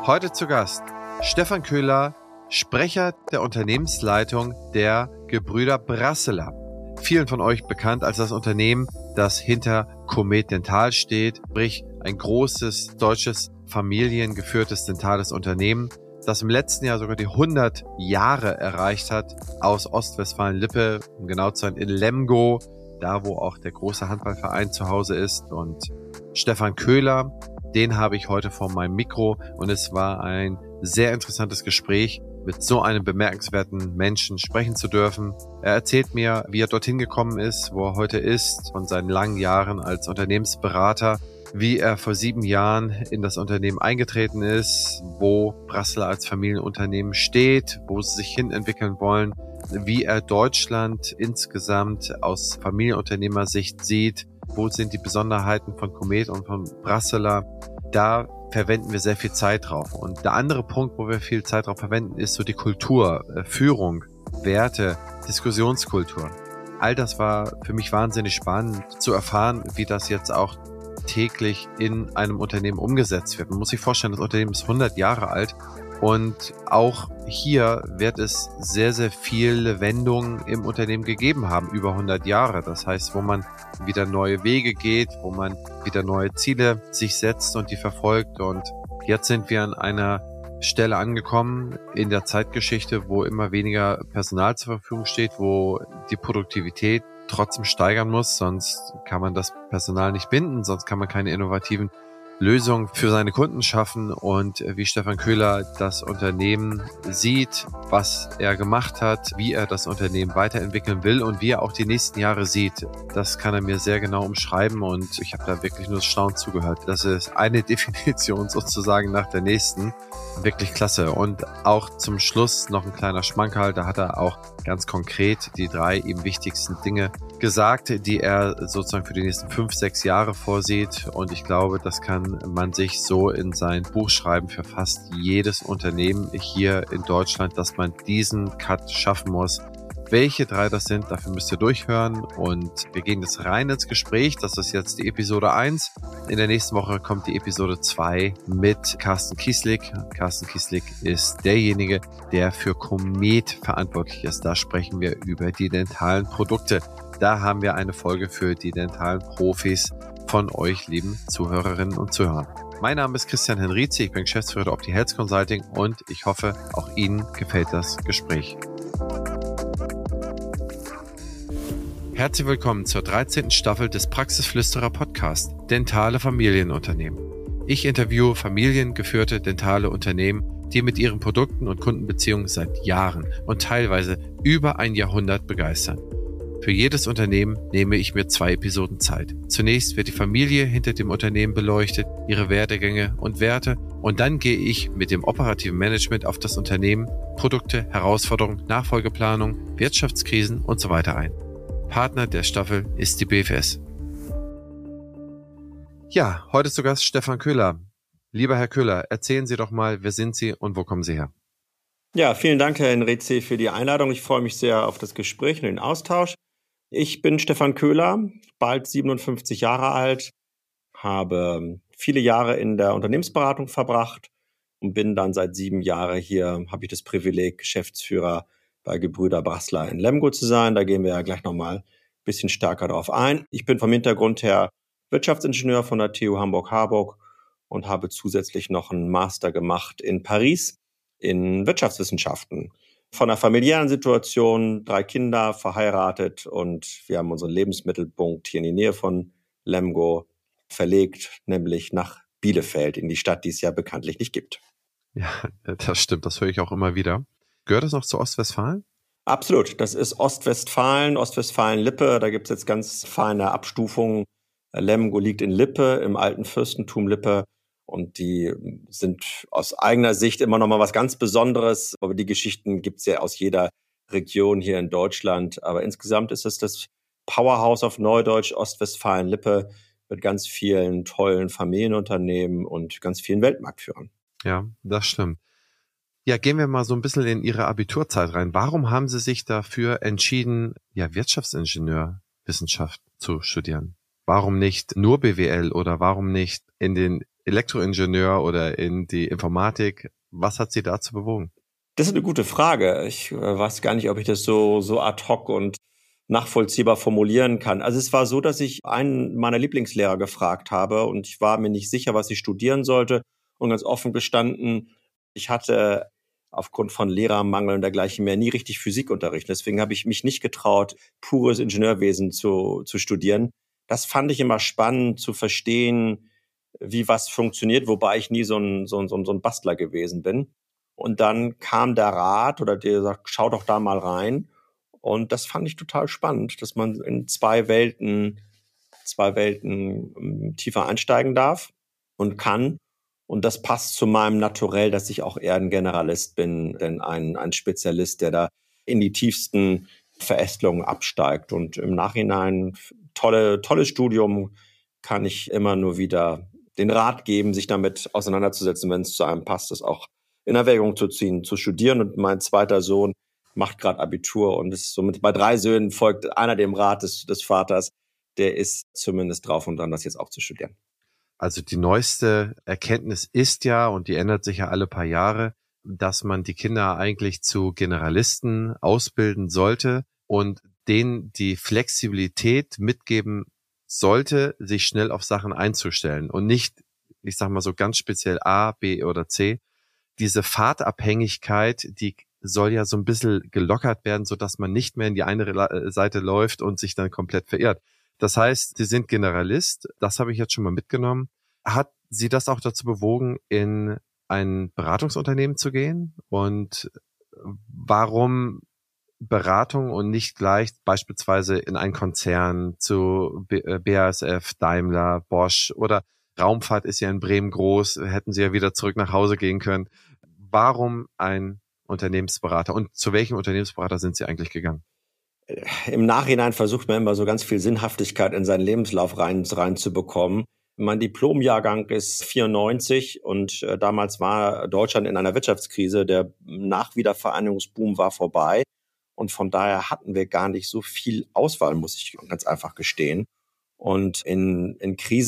Heute zu Gast Stefan Köhler, Sprecher der Unternehmensleitung der Gebrüder Brasseler. Vielen von euch bekannt als das Unternehmen, das hinter Comet Dental steht, sprich ein großes deutsches familiengeführtes dentales Unternehmen, das im letzten Jahr sogar die 100 Jahre erreicht hat, aus Ostwestfalen-Lippe, um genau zu sein, in Lemgo, da wo auch der große Handballverein zu Hause ist. Und Stefan Köhler, den habe ich heute vor meinem Mikro und es war ein sehr interessantes Gespräch, mit so einem bemerkenswerten Menschen sprechen zu dürfen. Er erzählt mir, wie er dorthin gekommen ist, wo er heute ist, von seinen langen Jahren als Unternehmensberater, wie er vor 7 Jahren in das Unternehmen eingetreten ist, wo Brasseler als Familienunternehmen steht, wo sie sich hin entwickeln wollen, wie er Deutschland insgesamt aus Familienunternehmersicht sieht, wo sind die Besonderheiten von Comet und von Brasseler. Da verwenden wir sehr viel Zeit drauf. Und der andere Punkt, wo wir viel Zeit drauf verwenden, ist so die Kultur, Führung, Werte, Diskussionskultur. All das war für mich wahnsinnig spannend zu erfahren, wie das jetzt auch täglich in einem Unternehmen umgesetzt wird. Man muss sich vorstellen, das Unternehmen ist 100 Jahre alt und auch hier wird es sehr, sehr viele Wendungen im Unternehmen gegeben haben, über 100 Jahre. Das heißt, wo man wieder neue Wege geht, wo man wieder neue Ziele sich setzt und die verfolgt. Und jetzt sind wir an einer Stelle angekommen in der Zeitgeschichte, wo immer weniger Personal zur Verfügung steht, wo die Produktivität trotzdem steigern muss, sonst kann man das Personal nicht binden, sonst kann man keine innovativen Lösungen für seine Kunden schaffen. Und wie Stefan Köhler das Unternehmen sieht, was er gemacht hat, wie er das Unternehmen weiterentwickeln will und wie er auch die nächsten Jahre sieht, das kann er mir sehr genau umschreiben und ich habe da wirklich nur staunend zugehört. Das ist eine Definition sozusagen nach der nächsten. Wirklich klasse. Und auch zum Schluss noch ein kleiner Schmankerl, da hat er auch ganz konkret die 3 ihm wichtigsten Dinge gesagt, die er sozusagen für die nächsten 5, 6 Jahre vorsieht. Und ich glaube, das kann man sich so in sein Buch schreiben für fast jedes Unternehmen hier in Deutschland, dass man diesen Cut schaffen muss. Welche 3 das sind, dafür müsst ihr durchhören und wir gehen jetzt rein ins Gespräch. Das ist jetzt die Episode 1. In der nächsten Woche kommt die Episode 2 mit Carsten Kieslig. Carsten Kieslig ist derjenige, der für Comet verantwortlich ist. Da sprechen wir über die dentalen Produkte. Da haben wir eine Folge für die dentalen Profis von euch, lieben Zuhörerinnen und Zuhörern. Mein Name ist Christian Henrizi, ich bin Geschäftsführer der Opti Health Consulting und ich hoffe, auch Ihnen gefällt das Gespräch. Herzlich willkommen zur 13. Staffel des Praxisflüsterer Podcast Dentale Familienunternehmen. Ich interviewe familiengeführte dentale Unternehmen, die mit ihren Produkten und Kundenbeziehungen seit Jahren und teilweise über ein Jahrhundert begeistern. Für jedes Unternehmen nehme ich mir 2 Episoden Zeit. Zunächst wird die Familie hinter dem Unternehmen beleuchtet, ihre Werdegänge und Werte und dann gehe ich mit dem operativen Management auf das Unternehmen, Produkte, Herausforderungen, Nachfolgeplanung, Wirtschaftskrisen und so weiter ein. Partner der Staffel ist die BFS. Ja, heute zu Gast Stefan Köhler. Lieber Herr Köhler, erzählen Sie doch mal, wer sind Sie und wo kommen Sie her? Ja, vielen Dank, Herr Henrizi, für die Einladung. Ich freue mich sehr auf das Gespräch und den Austausch. Ich bin Stefan Köhler, bald 57 Jahre alt, habe viele Jahre in der Unternehmensberatung verbracht und bin dann seit 7 Jahren hier, habe ich das Privileg, Geschäftsführer bei Gebrüder Brasseler in Lemgo zu sein. Da gehen wir ja gleich nochmal ein bisschen stärker drauf ein. Ich bin vom Hintergrund her Wirtschaftsingenieur von der TU Hamburg-Harburg und habe zusätzlich noch einen Master gemacht in Paris in Wirtschaftswissenschaften. Von der familiären Situation, 3 Kinder, verheiratet und wir haben unseren Lebensmittelpunkt hier in die Nähe von Lemgo verlegt, nämlich nach Bielefeld, in die Stadt, die es ja bekanntlich nicht gibt. Ja, das stimmt, das höre ich auch immer wieder. Gehört das noch zu Ostwestfalen? Absolut, das ist Ostwestfalen, Ostwestfalen-Lippe, da gibt es jetzt ganz feine Abstufungen. Lemgo liegt in Lippe, im alten Fürstentum Lippe. Und die sind aus eigener Sicht immer noch mal was ganz Besonderes. Aber die Geschichten gibt's ja aus jeder Region hier in Deutschland. Aber insgesamt ist es das Powerhouse auf Neudeutsch, Ostwestfalen-Lippe, mit ganz vielen tollen Familienunternehmen und ganz vielen Weltmarktführern. Ja, das stimmt. Ja, gehen wir mal so ein bisschen in Ihre Abiturzeit rein. Warum haben Sie sich dafür entschieden, Wirtschaftsingenieurwissenschaft zu studieren? Warum nicht nur BWL oder warum nicht in den Elektroingenieur oder in die Informatik? Was hat Sie dazu bewogen? Das ist eine gute Frage. Ich weiß gar nicht, ob ich das so ad hoc und nachvollziehbar formulieren kann. Also es war so, dass ich einen meiner Lieblingslehrer gefragt habe und ich war mir nicht sicher, was ich studieren sollte. Und ganz offen gestanden, ich hatte aufgrund von Lehrermangel und dergleichen mehr nie richtig Physikunterricht. Deswegen habe ich mich nicht getraut, pures Ingenieurwesen zu studieren. Das fand ich immer spannend zu verstehen, wie was funktioniert, wobei ich nie so ein Bastler gewesen bin. Und dann kam der Rat oder der sagt, schau doch da mal rein. Und das fand ich total spannend, dass man in zwei Welten tiefer einsteigen darf und kann. Und das passt zu meinem Naturell, dass ich auch eher ein Generalist bin, denn ein Spezialist, der da in die tiefsten Verästelungen absteigt. Und im Nachhinein tolles Studium, kann ich immer nur wieder den Rat geben, sich damit auseinanderzusetzen, wenn es zu einem passt, das auch in Erwägung zu ziehen, zu studieren. Und mein zweiter Sohn macht gerade Abitur und ist somit bei 3 Söhnen folgt einer dem Rat des Vaters. Der ist zumindest drauf und dran, das jetzt auch zu studieren. Also die neueste Erkenntnis ist ja, und die ändert sich ja alle paar Jahre, dass man die Kinder eigentlich zu Generalisten ausbilden sollte und denen die Flexibilität mitgeben sollte, sich schnell auf Sachen einzustellen und nicht, ich sag mal so ganz speziell A, B oder C. Diese Fahrtabhängigkeit, die soll ja so ein bisschen gelockert werden, so dass man nicht mehr in die eine Seite läuft und sich dann komplett verirrt. Das heißt, Sie sind Generalist, das habe ich jetzt schon mal mitgenommen. Hat Sie das auch dazu bewogen, in ein Beratungsunternehmen zu gehen? Und warum Beratung und nicht gleich beispielsweise in einen Konzern zu BASF, Daimler, Bosch oder Raumfahrt ist ja in Bremen groß, hätten Sie ja wieder zurück nach Hause gehen können. Warum ein Unternehmensberater und zu welchem Unternehmensberater sind Sie eigentlich gegangen? Im Nachhinein versucht man immer so ganz viel Sinnhaftigkeit in seinen Lebenslauf reinzubekommen. Mein Diplomjahrgang ist 94 und damals war Deutschland in einer Wirtschaftskrise. Der Nachwiedervereinigungsboom war vorbei und von daher hatten wir gar nicht so viel Auswahl, muss ich ganz einfach gestehen. Und in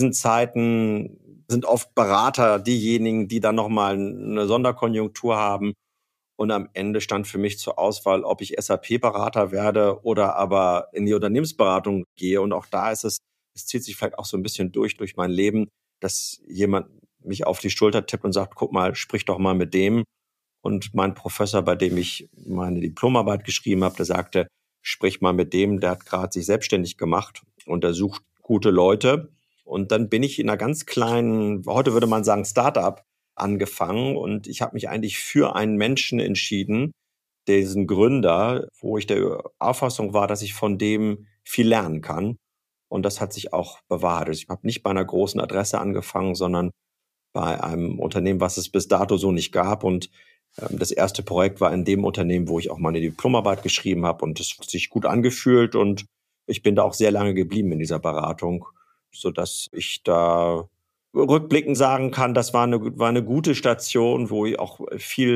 Krisenzeiten sind oft Berater diejenigen, die dann nochmal eine Sonderkonjunktur haben. Und am Ende stand für mich zur Auswahl, ob ich SAP-Berater werde oder aber in die Unternehmensberatung gehe. Und auch da ist es zieht sich vielleicht auch so ein bisschen durch mein Leben, dass jemand mich auf die Schulter tippt und sagt, guck mal, sprich doch mal mit dem. Und mein Professor, bei dem ich meine Diplomarbeit geschrieben habe, der sagte, sprich mal mit dem, der hat gerade sich selbstständig gemacht und der sucht gute Leute. Und dann bin ich in einer ganz kleinen, heute würde man sagen Start-up, angefangen und ich habe mich eigentlich für einen Menschen entschieden, diesen Gründer, wo ich der Auffassung war, dass ich von dem viel lernen kann. Und das hat sich auch bewahrheitet. Also ich habe nicht bei einer großen Adresse angefangen, sondern bei einem Unternehmen, was es bis dato so nicht gab. Und das erste Projekt war in dem Unternehmen, wo ich auch meine Diplomarbeit geschrieben habe. Und es hat sich gut angefühlt. Und ich bin da auch sehr lange geblieben in dieser Beratung, sodass ich da rückblickend sagen kann, das war eine gute Station, wo ich auch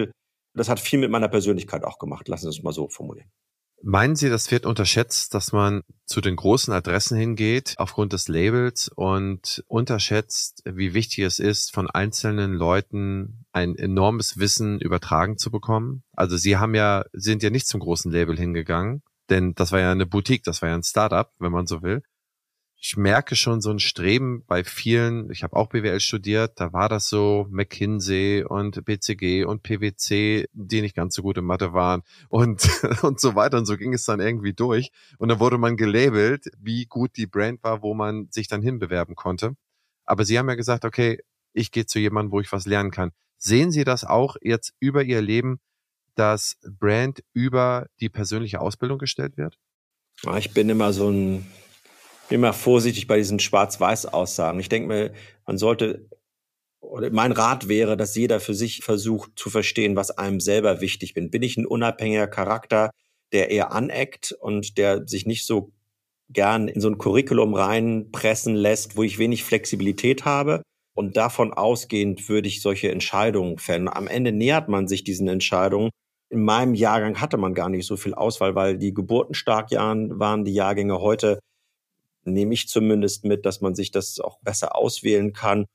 das hat viel mit meiner Persönlichkeit auch gemacht. Lassen Sie es mal so formulieren. Meinen Sie, das wird unterschätzt, dass man zu den großen Adressen hingeht aufgrund des Labels und unterschätzt, wie wichtig es ist, von einzelnen Leuten ein enormes Wissen übertragen zu bekommen? Also Sie sind ja nicht zum großen Label hingegangen, denn das war ja eine Boutique, das war ja ein Startup, wenn man so will. Ich merke schon so ein Streben bei vielen, ich habe auch BWL studiert, da war das so McKinsey und BCG und PwC, die nicht ganz so gut in Mathe waren und, und so weiter. Und so ging es dann irgendwie durch. Und dann wurde man gelabelt, wie gut die Brand war, wo man sich dann hinbewerben konnte. Aber Sie haben ja gesagt, okay, ich gehe zu jemandem, wo ich was lernen kann. Sehen Sie das auch jetzt über Ihr Leben, dass Brand über die persönliche Ausbildung gestellt wird? Ja, ich bin immer vorsichtig bei diesen Schwarz-Weiß-Aussagen. Ich denke mir, oder mein Rat wäre, dass jeder für sich versucht zu verstehen, was einem selber wichtig bin. Bin ich ein unabhängiger Charakter, der eher aneckt und der sich nicht so gern in so ein Curriculum reinpressen lässt, wo ich wenig Flexibilität habe? Und davon ausgehend würde ich solche Entscheidungen fällen. Am Ende nähert man sich diesen Entscheidungen. In meinem Jahrgang hatte man gar nicht so viel Auswahl, weil die Geburtenstarkjahren waren die Jahrgänge. Heute nehme ich zumindest mit, dass man sich das auch besser auswählen kann.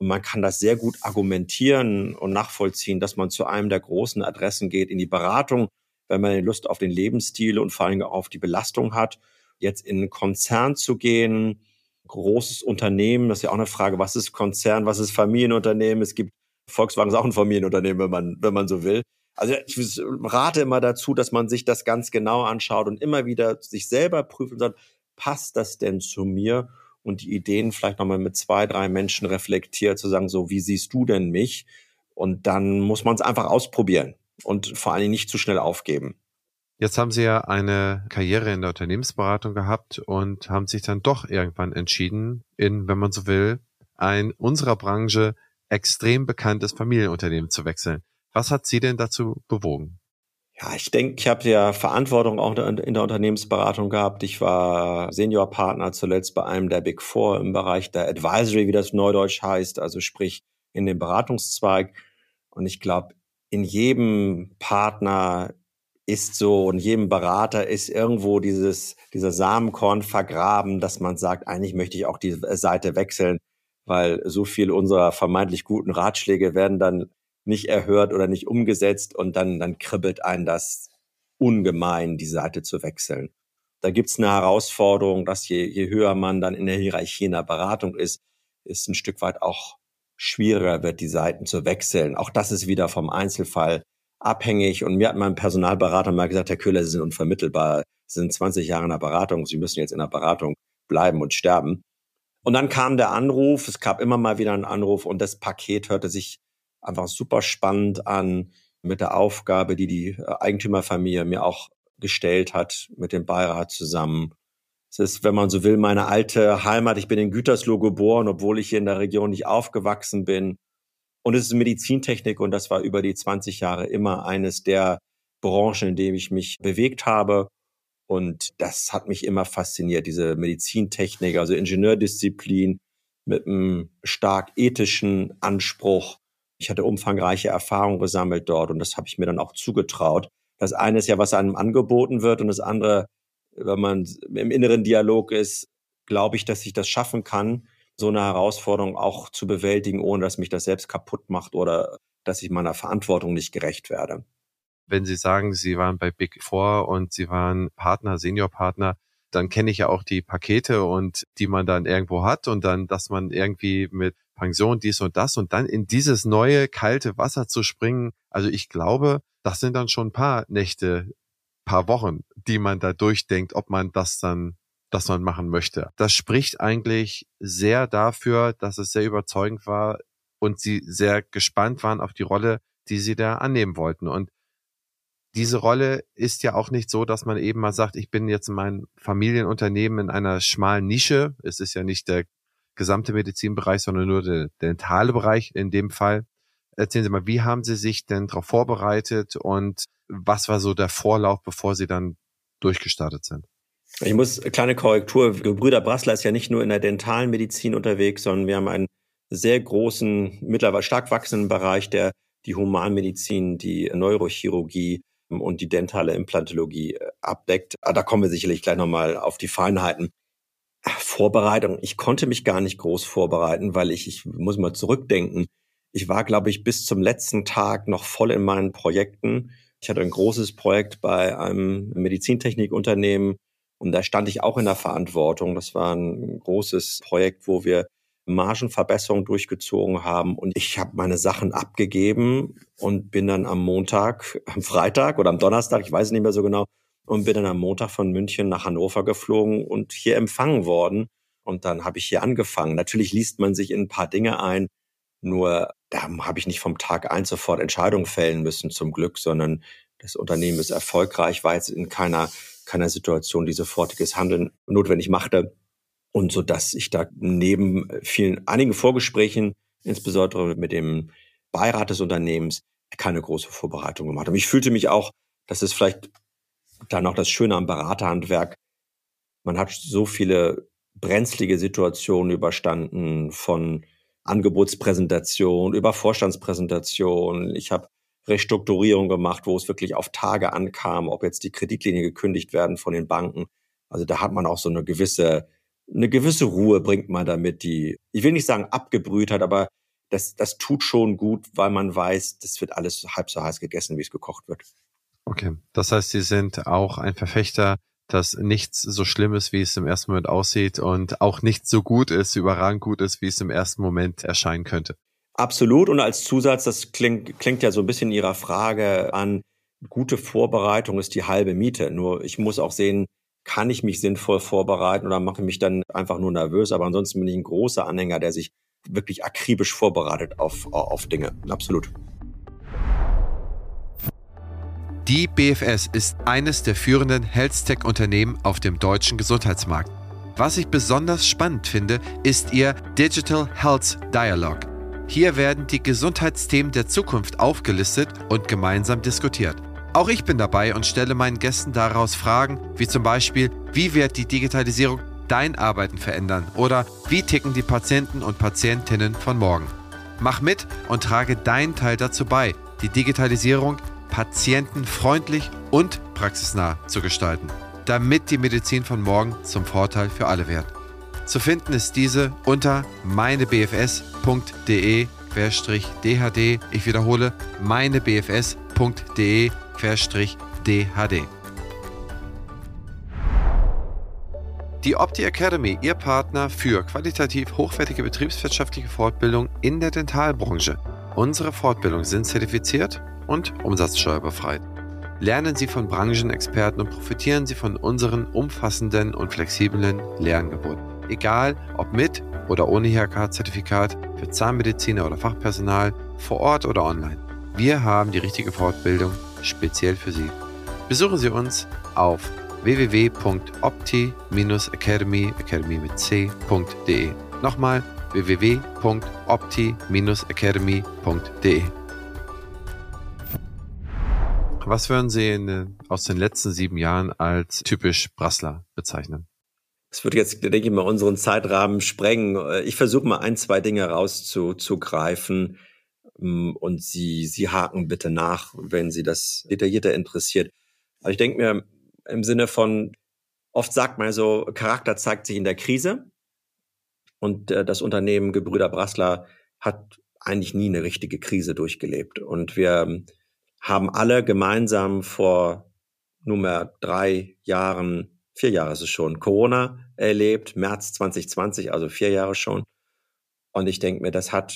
Und man kann das sehr gut argumentieren und nachvollziehen, dass man zu einem der großen Adressen geht in die Beratung, wenn man Lust auf den Lebensstil und vor allem auch auf die Belastung hat. Jetzt in einen Konzern zu gehen, großes Unternehmen, das ist ja auch eine Frage, was ist Konzern, was ist Familienunternehmen? Es gibt Volkswagen ist auch ein Familienunternehmen, wenn man so will. Also ich rate immer dazu, dass man sich das ganz genau anschaut und immer wieder sich selber prüft und sagt, passt das denn zu mir? Und die Ideen vielleicht nochmal mit 2, 3 Menschen reflektiert, zu sagen, so, wie siehst du denn mich? Und dann muss man es einfach ausprobieren und vor allen Dingen nicht zu schnell aufgeben. Jetzt haben Sie ja eine Karriere in der Unternehmensberatung gehabt und haben sich dann doch irgendwann entschieden, in, wenn man so will, ein unserer Branche extrem bekanntes Familienunternehmen zu wechseln. Was hat Sie denn dazu bewogen? Ja, ich denke, ich habe ja Verantwortung auch in der Unternehmensberatung gehabt. Ich war Seniorpartner zuletzt bei einem der Big Four im Bereich der Advisory, wie das neudeutsch heißt, also sprich in dem Beratungszweig. Und ich glaube, in jedem Partner ist so und jedem Berater ist irgendwo dieser Samenkorn vergraben, dass man sagt, eigentlich möchte ich auch die Seite wechseln, weil so viel unserer vermeintlich guten Ratschläge werden dann nicht erhört oder nicht umgesetzt und dann kribbelt einen das ungemein, die Seite zu wechseln. Da gibt's eine Herausforderung, dass je höher man dann in der Hierarchie in der Beratung ist ein Stück weit auch schwieriger wird, die Seiten zu wechseln. Auch das ist wieder vom Einzelfall abhängig. Und mir hat mein Personalberater mal gesagt, Herr Köhler, Sie sind unvermittelbar. Sie sind 20 Jahre in der Beratung. Sie müssen jetzt in der Beratung bleiben und sterben. Und dann kam der Anruf. Es gab immer mal wieder einen Anruf und das Paket hörte sich einfach super spannend an mit der Aufgabe, die Eigentümerfamilie mir auch gestellt hat, mit dem Beirat zusammen. Es ist, wenn man so will, meine alte Heimat. Ich bin in Gütersloh geboren, obwohl ich hier in der Region nicht aufgewachsen bin. Und es ist Medizintechnik und das war über die 20 Jahre immer eines der Branchen, in denen ich mich bewegt habe. Und das hat mich immer fasziniert, diese Medizintechnik, also Ingenieurdisziplin mit einem stark ethischen Anspruch. Ich hatte umfangreiche Erfahrungen gesammelt dort und das habe ich mir dann auch zugetraut. Das eine ist ja, was einem angeboten wird und das andere, wenn man im inneren Dialog ist, glaube ich, dass ich das schaffen kann, so eine Herausforderung auch zu bewältigen, ohne dass mich das selbst kaputt macht oder dass ich meiner Verantwortung nicht gerecht werde. Wenn Sie sagen, Sie waren bei Big Four und Sie waren Partner, Seniorpartner, dann kenne ich ja auch die Pakete und die man dann irgendwo hat und dann, dass man irgendwie mit Pension dies und das und dann in dieses neue kalte Wasser zu springen. Also ich glaube, das sind dann schon ein paar Nächte, paar Wochen, die man da durchdenkt, ob man das man machen möchte. Das spricht eigentlich sehr dafür, dass es sehr überzeugend war und Sie sehr gespannt waren auf die Rolle, die Sie da annehmen wollten. Und diese Rolle ist ja auch nicht so, dass man eben mal sagt, ich bin jetzt in meinem Familienunternehmen in einer schmalen Nische. Es ist ja nicht der gesamte Medizinbereich, sondern nur der dentale Bereich in dem Fall. Erzählen Sie mal, wie haben Sie sich denn darauf vorbereitet und was war so der Vorlauf, bevor Sie dann durchgestartet sind? Ich muss, kleine Korrektur, Gebrüder Brassler ist ja nicht nur in der dentalen Medizin unterwegs, sondern wir haben einen sehr großen, mittlerweile stark wachsenden Bereich, der die Humanmedizin, die Neurochirurgie und die dentale Implantologie abdeckt. Da kommen wir sicherlich gleich nochmal auf die Feinheiten. Vorbereitung. Ich konnte mich gar nicht groß vorbereiten, weil ich muss mal zurückdenken. Ich war, glaube ich, bis zum letzten Tag noch voll in meinen Projekten. Ich hatte ein großes Projekt bei einem Medizintechnikunternehmen und da stand ich auch in der Verantwortung. Das war ein großes Projekt, wo wir Margenverbesserungen durchgezogen haben und ich habe meine Sachen abgegeben und bin dann am Freitag oder am Donnerstag, ich weiß es nicht mehr so genau, und bin dann am Montag von München nach Hannover geflogen und hier empfangen worden. Und dann habe ich hier angefangen. Natürlich liest man sich in ein paar Dinge ein, nur da habe ich nicht vom Tag 1 sofort Entscheidungen fällen müssen, zum Glück, sondern das Unternehmen ist erfolgreich, war jetzt in keiner Situation, die sofortiges Handeln notwendig machte. Und so dass ich da neben einigen Vorgesprächen, insbesondere mit dem Beirat des Unternehmens, keine große Vorbereitung gemacht habe. Ich fühlte mich auch, das ist vielleicht dann auch das Schöne am Beraterhandwerk, man hat so viele brenzlige Situationen überstanden, von Angebotspräsentation über Vorstandspräsentation. Ich habe Restrukturierung gemacht, wo es wirklich auf Tage ankam, ob jetzt die Kreditlinie gekündigt werden von den Banken. Also da hat man auch so eine gewisse Ruhe bringt man damit, die, ich will nicht sagen abgebrüht hat, aber das tut schon gut, weil man weiß, das wird alles halb so heiß gegessen, wie es gekocht wird. Okay, das heißt, Sie sind auch ein Verfechter, dass nichts so schlimm ist, wie es im ersten Moment aussieht und auch nichts so gut ist, überragend gut ist, wie es im ersten Moment erscheinen könnte. Absolut. Und als Zusatz, das klingt ja so ein bisschen Ihrer Frage an, gute Vorbereitung ist die halbe Miete. Nur ich muss auch sehen, kann ich mich sinnvoll vorbereiten oder mache ich mich dann einfach nur nervös? Aber ansonsten bin ich ein großer Anhänger, der sich wirklich akribisch vorbereitet auf Dinge. Absolut. Die BFS ist eines der führenden Health-Tech-Unternehmen auf dem deutschen Gesundheitsmarkt. Was ich besonders spannend finde, ist ihr Digital Health Dialogue. Hier werden die Gesundheitsthemen der Zukunft aufgelistet und gemeinsam diskutiert. Auch ich bin dabei und stelle meinen Gästen daraus Fragen, wie zum Beispiel, wie wird die Digitalisierung dein Arbeiten verändern oder wie ticken die Patienten und Patientinnen von morgen. Mach mit und trage deinen Teil dazu bei, die Digitalisierung patientenfreundlich und praxisnah zu gestalten, damit die Medizin von morgen zum Vorteil für alle wird. Zu finden ist diese unter meinebfs.de/dhd. Ich wiederhole, meinebfs.de/dhd. Die Opti Academy, Ihr Partner für qualitativ hochwertige betriebswirtschaftliche Fortbildung in der Dentalbranche. Unsere Fortbildungen sind zertifiziert und umsatzsteuerbefreit. Lernen Sie von Branchenexperten und profitieren Sie von unseren umfassenden und flexiblen Lehrangeboten. Egal ob mit oder ohne IHK-Zertifikat, für Zahnmediziner oder Fachpersonal, vor Ort oder online. Wir haben die richtige Fortbildung speziell für Sie. Besuchen Sie uns auf www.opti-academy.de. Nochmal www.opti-academy.de. Was würden Sie aus den letzten 7 Jahren als typisch Brasseler bezeichnen? Das wird jetzt, denke ich mal, unseren Zeitrahmen sprengen. Ich versuche mal 1, 2 Dinge rauszugreifen und Sie haken bitte nach, wenn Sie das detaillierter interessiert. Aber ich denke mir im Sinne von, oft sagt man so, Charakter zeigt sich in der Krise und das Unternehmen Gebrüder Brasseler hat eigentlich nie eine richtige Krise durchgelebt. Und wir haben alle gemeinsam vor nunmehr 3 Jahren, 4 Jahre ist es schon, Corona erlebt, März 2020, also 4 Jahre schon. Und ich denke mir, das hat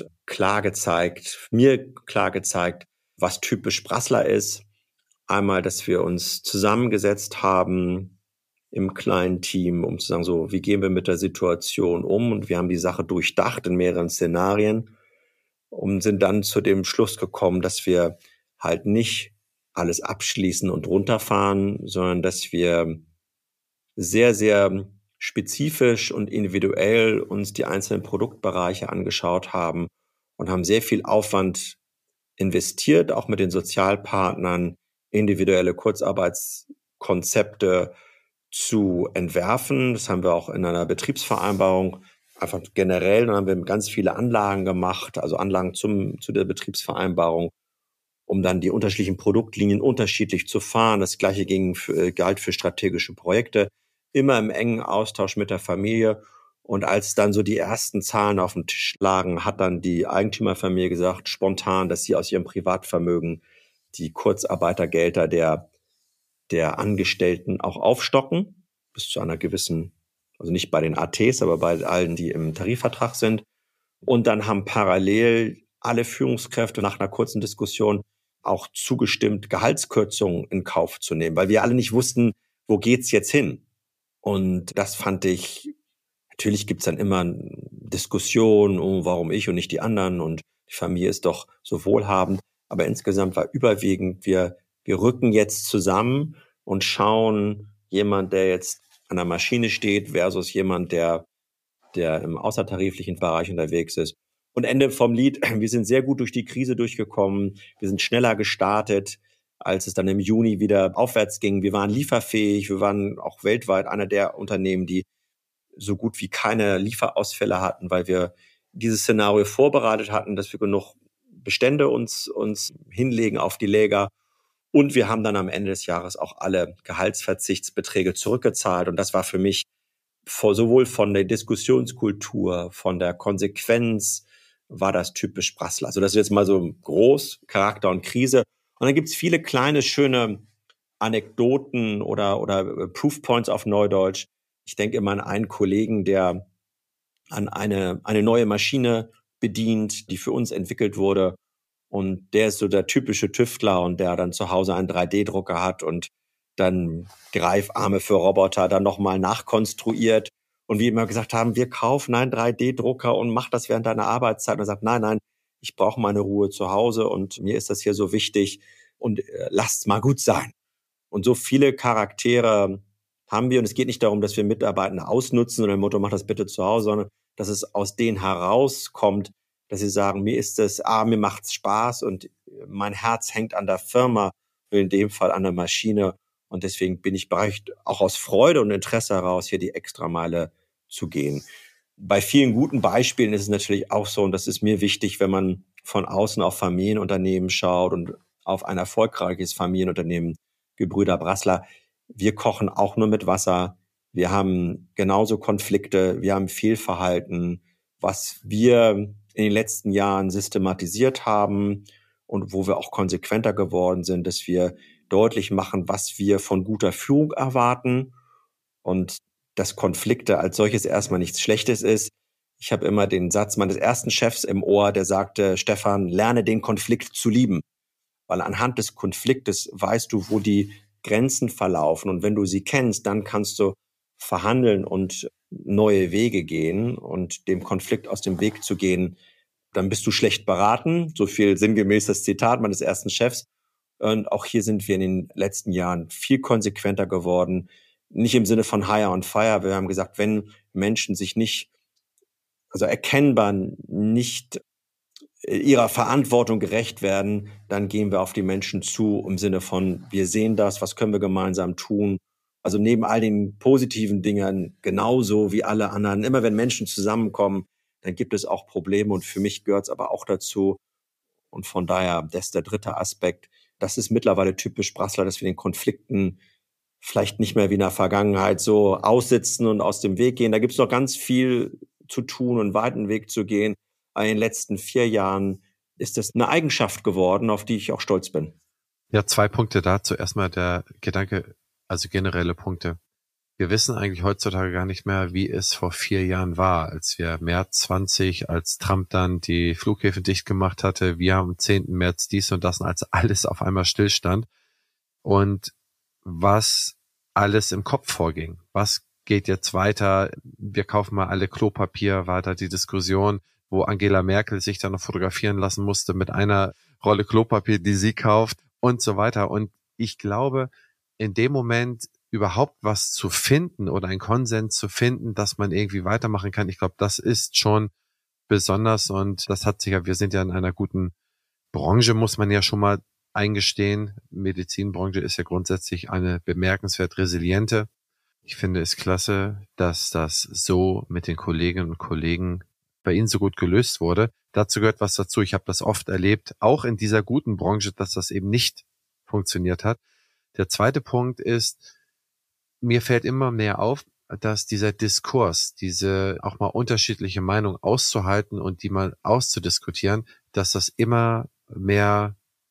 mir klar gezeigt, was typisch Brasseler ist. Einmal, dass wir uns zusammengesetzt haben im kleinen Team, um zu sagen, so, wie gehen wir mit der Situation um? Und wir haben die Sache durchdacht in mehreren Szenarien und sind dann zu dem Schluss gekommen, dass wir halt nicht alles abschließen und runterfahren, sondern dass wir sehr, sehr spezifisch und individuell uns die einzelnen Produktbereiche angeschaut haben und haben sehr viel Aufwand investiert, auch mit den Sozialpartnern, individuelle Kurzarbeitskonzepte zu entwerfen. Das haben wir auch in einer Betriebsvereinbarung einfach generell. Dann haben wir ganz viele Anlagen gemacht, also Anlagen zu der Betriebsvereinbarung, um dann die unterschiedlichen Produktlinien unterschiedlich zu fahren. Das Gleiche galt für strategische Projekte, immer im engen Austausch mit der Familie. Und als dann so die ersten Zahlen auf dem Tisch lagen, hat dann die Eigentümerfamilie gesagt, spontan, dass sie aus ihrem Privatvermögen die Kurzarbeitergelder der Angestellten auch aufstocken, bis zu einer gewissen, also nicht bei den ATs, aber bei allen, die im Tarifvertrag sind. Und dann haben parallel alle Führungskräfte nach einer kurzen Diskussion auch zugestimmt, Gehaltskürzungen in Kauf zu nehmen, weil wir alle nicht wussten, wo geht's jetzt hin? Und das fand ich, natürlich gibt's dann immer Diskussionen, warum ich und nicht die anderen und die Familie ist doch so wohlhabend. Aber insgesamt war überwiegend, wir rücken jetzt zusammen und schauen, jemand, der jetzt an der Maschine steht versus jemand, der im außertariflichen Bereich unterwegs ist. Und Ende vom Lied, wir sind sehr gut durch die Krise durchgekommen. Wir sind schneller gestartet, als es dann im Juni wieder aufwärts ging. Wir waren lieferfähig. Wir waren auch weltweit einer der Unternehmen, die so gut wie keine Lieferausfälle hatten, weil wir dieses Szenario vorbereitet hatten, dass wir genug Bestände uns hinlegen auf die Lager. Und wir haben dann am Ende des Jahres auch alle Gehaltsverzichtsbeträge zurückgezahlt. Und das war für mich sowohl von der Diskussionskultur, von der Konsequenz, war das typisch Brasseler. Also das ist jetzt mal so groß, Charakter und Krise. Und dann gibt's viele kleine, schöne Anekdoten oder Proofpoints auf Neudeutsch. Ich denke immer an einen Kollegen, der an eine neue Maschine bedient, die für uns entwickelt wurde. Und der ist so der typische Tüftler und der dann zu Hause einen 3D-Drucker hat und dann Greifarme für Roboter dann nochmal nachkonstruiert. Und wie immer gesagt haben, wir kaufen einen 3D-Drucker und mach das während deiner Arbeitszeit. Und er sagt, nein, ich brauche meine Ruhe zu Hause und mir ist das hier so wichtig und lasst's mal gut sein. Und so viele Charaktere haben wir. Und es geht nicht darum, dass wir Mitarbeitende ausnutzen oder im Motto, mach das bitte zu Hause, sondern dass es aus denen herauskommt, dass sie sagen, mir macht's Spaß und mein Herz hängt an der Firma, in dem Fall an der Maschine. Und deswegen bin ich bereit, auch aus Freude und Interesse heraus hier die Extrameile zu gehen. Bei vielen guten Beispielen ist es natürlich auch so, und das ist mir wichtig, wenn man von außen auf Familienunternehmen schaut und auf ein erfolgreiches Familienunternehmen, Gebrüder Brasseler, wir kochen auch nur mit Wasser. Wir haben genauso Konflikte, wir haben Fehlverhalten, was wir in den letzten Jahren systematisiert haben und wo wir auch konsequenter geworden sind, dass wir deutlich machen, was wir von guter Führung erwarten und dass Konflikte als solches erstmal nichts Schlechtes ist. Ich habe immer den Satz meines ersten Chefs im Ohr, der sagte, Stefan, lerne den Konflikt zu lieben, weil anhand des Konfliktes weißt du, wo die Grenzen verlaufen und wenn du sie kennst, dann kannst du verhandeln und neue Wege gehen und dem Konflikt aus dem Weg zu gehen, dann bist du schlecht beraten. So viel sinngemäß das Zitat meines ersten Chefs. Und auch hier sind wir in den letzten Jahren viel konsequenter geworden. Nicht im Sinne von Hire on Fire. Wir haben gesagt, wenn Menschen sich erkennbar nicht ihrer Verantwortung gerecht werden, dann gehen wir auf die Menschen zu im Sinne von, wir sehen das, was können wir gemeinsam tun? Also neben all den positiven Dingen genauso wie alle anderen. Immer wenn Menschen zusammenkommen, dann gibt es auch Probleme und für mich gehört es aber auch dazu. Und von daher, das ist der dritte Aspekt. Das ist mittlerweile typisch Brasseler, dass wir den Konflikten vielleicht nicht mehr wie in der Vergangenheit so aussitzen und aus dem Weg gehen. Da gibt es noch ganz viel zu tun und einen weiten Weg zu gehen. In den letzten 4 Jahren ist das eine Eigenschaft geworden, auf die ich auch stolz bin. Ja, 2 Punkte dazu. Erstmal der Gedanke, also generelle Punkte. Wir wissen eigentlich heutzutage gar nicht mehr, wie es vor 4 Jahren war, als wir März 20, als Trump dann die Flughäfen dicht gemacht hatte. Wir haben am 10. März dies und das, als alles auf einmal stillstand. Und was alles im Kopf vorging. Was geht jetzt weiter? Wir kaufen mal alle Klopapier, war da die Diskussion, wo Angela Merkel sich dann noch fotografieren lassen musste mit einer Rolle Klopapier, die sie kauft und so weiter. Und ich glaube, in dem Moment überhaupt was zu finden oder einen Konsens zu finden, dass man irgendwie weitermachen kann, ich glaube, das ist schon besonders und das hat sich ja, wir sind ja in einer guten Branche, muss man ja schon mal eingestehen. Medizinbranche ist ja grundsätzlich eine bemerkenswert resiliente. Ich finde es klasse, dass das so mit den Kolleginnen und Kollegen bei Ihnen so gut gelöst wurde. Dazu gehört was dazu. Ich habe das oft erlebt, auch in dieser guten Branche, dass das eben nicht funktioniert hat. Der zweite Punkt ist, mir fällt immer mehr auf, dass dieser Diskurs, diese auch mal unterschiedliche Meinung auszuhalten und die mal auszudiskutieren, dass das immer mehr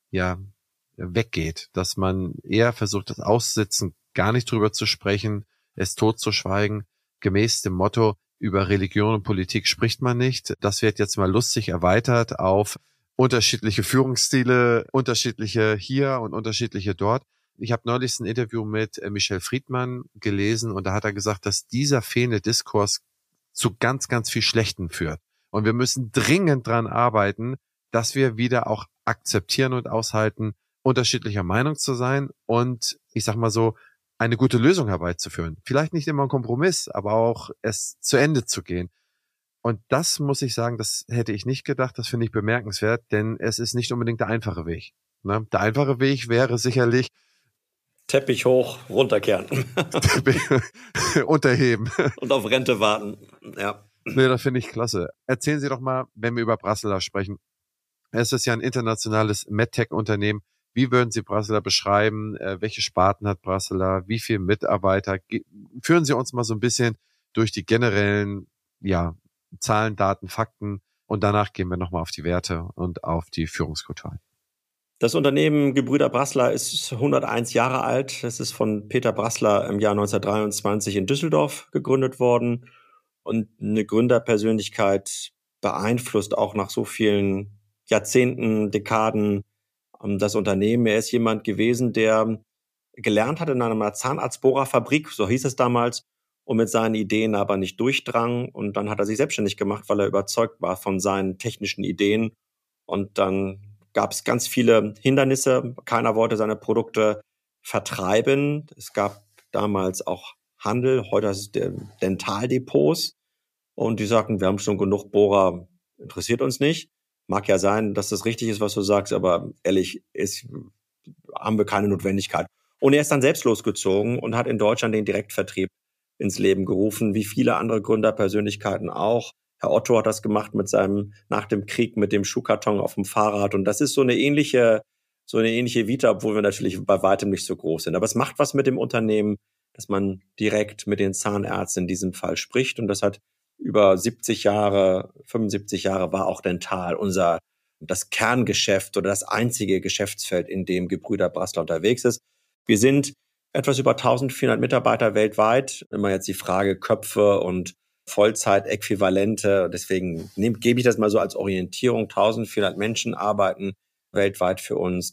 weggeht, dass man eher versucht, das Aussitzen gar nicht drüber zu sprechen, es totzuschweigen, gemäß dem Motto, über Religion und Politik spricht man nicht. Das wird jetzt mal lustig erweitert auf unterschiedliche Führungsstile, unterschiedliche hier und unterschiedliche dort. Ich habe neulich ein Interview mit Michel Friedmann gelesen und da hat er gesagt, dass dieser fehlende Diskurs zu ganz, ganz viel Schlechten führt. Und wir müssen dringend dran arbeiten, dass wir wieder auch akzeptieren und aushalten, unterschiedlicher Meinung zu sein und ich sag mal so, eine gute Lösung herbeizuführen. Vielleicht nicht immer ein Kompromiss, aber auch es zu Ende zu gehen. Und das muss ich sagen, das hätte ich nicht gedacht, das finde ich bemerkenswert, denn es ist nicht unbedingt der einfache Weg. Ne? Der einfache Weg wäre sicherlich Teppich hoch, runterkehren. Unterheben. Und auf Rente warten. Ja. Nee, das finde ich klasse. Erzählen Sie doch mal, wenn wir über Brasseler sprechen. Es ist ja ein internationales MedTech-Unternehmen. Wie würden Sie Brasseler beschreiben? Welche Sparten hat Brasseler? Wie viele Mitarbeiter? Führen Sie uns mal so ein bisschen durch die generellen Zahlen, Daten, Fakten. Und danach gehen wir nochmal auf die Werte und auf die Führungskultur ein. Das Unternehmen Gebrüder Braßler ist 101 Jahre alt. Es ist von Peter Braßler im Jahr 1923 in Düsseldorf gegründet worden. Und eine Gründerpersönlichkeit beeinflusst auch nach so vielen Jahrzehnten, Dekaden das Unternehmen. Er ist jemand gewesen, der gelernt hat in einer Zahnarztbohrerfabrik, so hieß es damals, und mit seinen Ideen aber nicht durchdrang. Und dann hat er sich selbstständig gemacht, weil er überzeugt war von seinen technischen Ideen. Und dann gab es ganz viele Hindernisse. Keiner wollte seine Produkte vertreiben. Es gab damals auch Handel, heute ist es Dentaldepots. Und die sagten, wir haben schon genug Bohrer, interessiert uns nicht. Mag ja sein, dass das richtig ist, was du sagst, aber ehrlich, haben wir keine Notwendigkeit. Und er ist dann selbst losgezogen und hat in Deutschland den Direktvertrieb ins Leben gerufen, wie viele andere Gründerpersönlichkeiten auch. Herr Otto hat das gemacht nach dem Krieg mit dem Schuhkarton auf dem Fahrrad. Und das ist so eine ähnliche Vita, obwohl wir natürlich bei weitem nicht so groß sind. Aber es macht was mit dem Unternehmen, dass man direkt mit den Zahnärzten in diesem Fall spricht. Und das hat über 70 Jahre, 75 Jahre war auch Dental das Kerngeschäft oder das einzige Geschäftsfeld, in dem Gebrüder Braßler unterwegs ist. Wir sind etwas über 1400 Mitarbeiter weltweit. Immer jetzt die Frage Köpfe und Vollzeitäquivalente. Deswegen gebe ich das mal so als Orientierung. 1400 Menschen arbeiten weltweit für uns,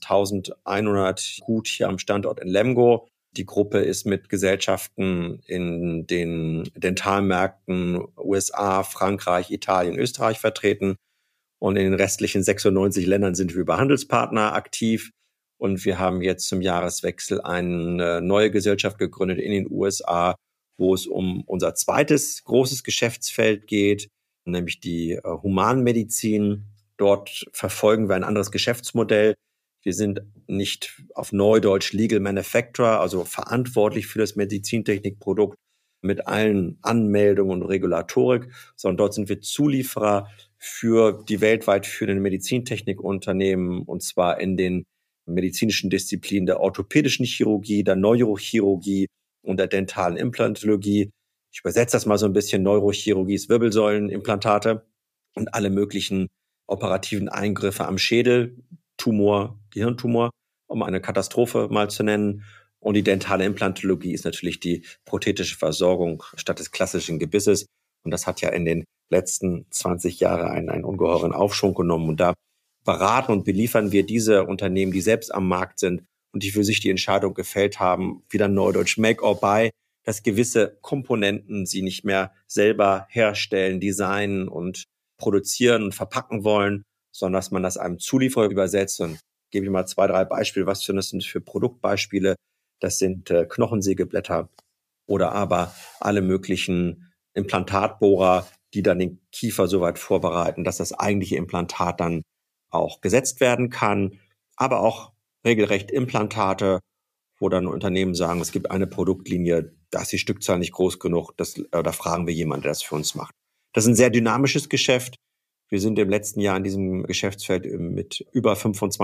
1100 gut hier am Standort in Lemgo. Die Gruppe ist mit Gesellschaften in den Dentalmärkten USA, Frankreich, Italien, Österreich vertreten. Und in den restlichen 96 Ländern sind wir über Handelspartner aktiv. Und wir haben jetzt zum Jahreswechsel eine neue Gesellschaft gegründet in den USA, wo es um unser zweites großes Geschäftsfeld geht, nämlich die Humanmedizin. Dort verfolgen wir ein anderes Geschäftsmodell. Wir sind nicht auf Neudeutsch Legal Manufacturer, also verantwortlich für das Medizintechnikprodukt mit allen Anmeldungen und Regulatorik, sondern dort sind wir Zulieferer für die weltweit führenden Medizintechnikunternehmen, und zwar in den medizinischen Disziplinen der orthopädischen Chirurgie, der Neurochirurgie und der dentalen Implantologie. Ich übersetze das mal so ein bisschen. Neurochirurgie ist Wirbelsäulenimplantate und alle möglichen operativen Eingriffe am Schädel, Tumor, Gehirntumor, um eine Katastrophe mal zu nennen. Und die dentale Implantologie ist natürlich die prothetische Versorgung statt des klassischen Gebisses. Und das hat ja in den letzten 20 Jahren einen ungeheuren Aufschwung genommen. Und da beraten und beliefern wir diese Unternehmen, die selbst am Markt sind und die für sich die Entscheidung gefällt haben, wieder neudeutsch Make or Buy, dass gewisse Komponenten sie nicht mehr selber herstellen, designen und produzieren und verpacken wollen, sondern dass man das einem Zulieferer übersetzt. Und gebe ich mal 2, 3 Beispiele. Was sind das für Produktbeispiele? Das sind Knochensägeblätter oder aber alle möglichen Implantatbohrer, die dann den Kiefer so weit vorbereiten, dass das eigentliche Implantat dann auch gesetzt werden kann. Aber auch regelrecht Implantate, wo dann Unternehmen sagen, es gibt eine Produktlinie, da ist die Stückzahl nicht groß genug, da fragen wir jemanden, der das für uns macht. Das ist ein sehr dynamisches Geschäft. Wir sind im letzten Jahr in diesem Geschäftsfeld mit über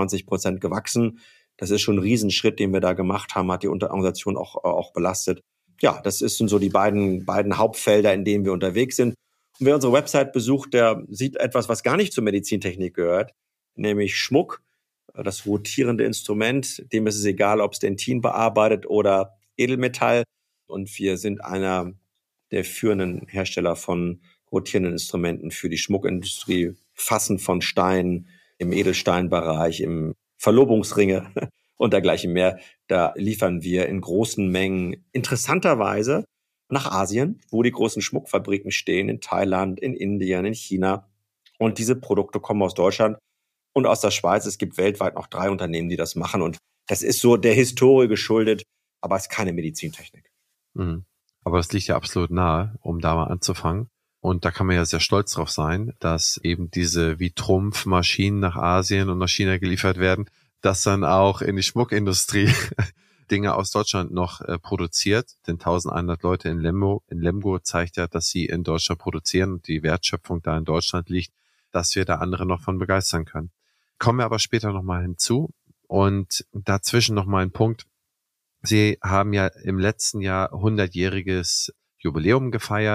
25% gewachsen. Das ist schon ein Riesenschritt, den wir da gemacht haben, hat die Organisation auch belastet. Ja, das sind so die beiden Hauptfelder, in denen wir unterwegs sind. Und wer unsere Website besucht, der sieht etwas, was gar nicht zur Medizintechnik gehört, nämlich Schmuck, das rotierende Instrument. Dem ist es egal, ob es Dentin bearbeitet oder Edelmetall. Und wir sind einer der führenden Hersteller von rotierenden Instrumenten für die Schmuckindustrie, Fassen von Steinen im Edelsteinbereich, im Verlobungsringe und dergleichen mehr. Da liefern wir in großen Mengen interessanterweise nach Asien, wo die großen Schmuckfabriken stehen, in Thailand, in Indien, in China. Und diese Produkte kommen aus Deutschland und aus der Schweiz. Es gibt weltweit noch 3 Unternehmen, die das machen. Und das ist so der Historie geschuldet, aber es ist keine Medizintechnik. Mhm. Aber es liegt ja absolut nahe, um da mal anzufangen. Und da kann man ja sehr stolz drauf sein, dass eben diese wie Trumpfmaschinen nach Asien und nach China geliefert werden, dass dann auch in die Schmuckindustrie Dinge aus Deutschland noch produziert. Denn 1100 Leute in Lemgo zeigt ja, dass sie in Deutschland produzieren und die Wertschöpfung da in Deutschland liegt, dass wir da andere noch von begeistern können. Kommen wir aber später nochmal hinzu. Und dazwischen nochmal ein Punkt. Sie haben ja im letzten Jahr 100-jähriges Jubiläum gefeiert.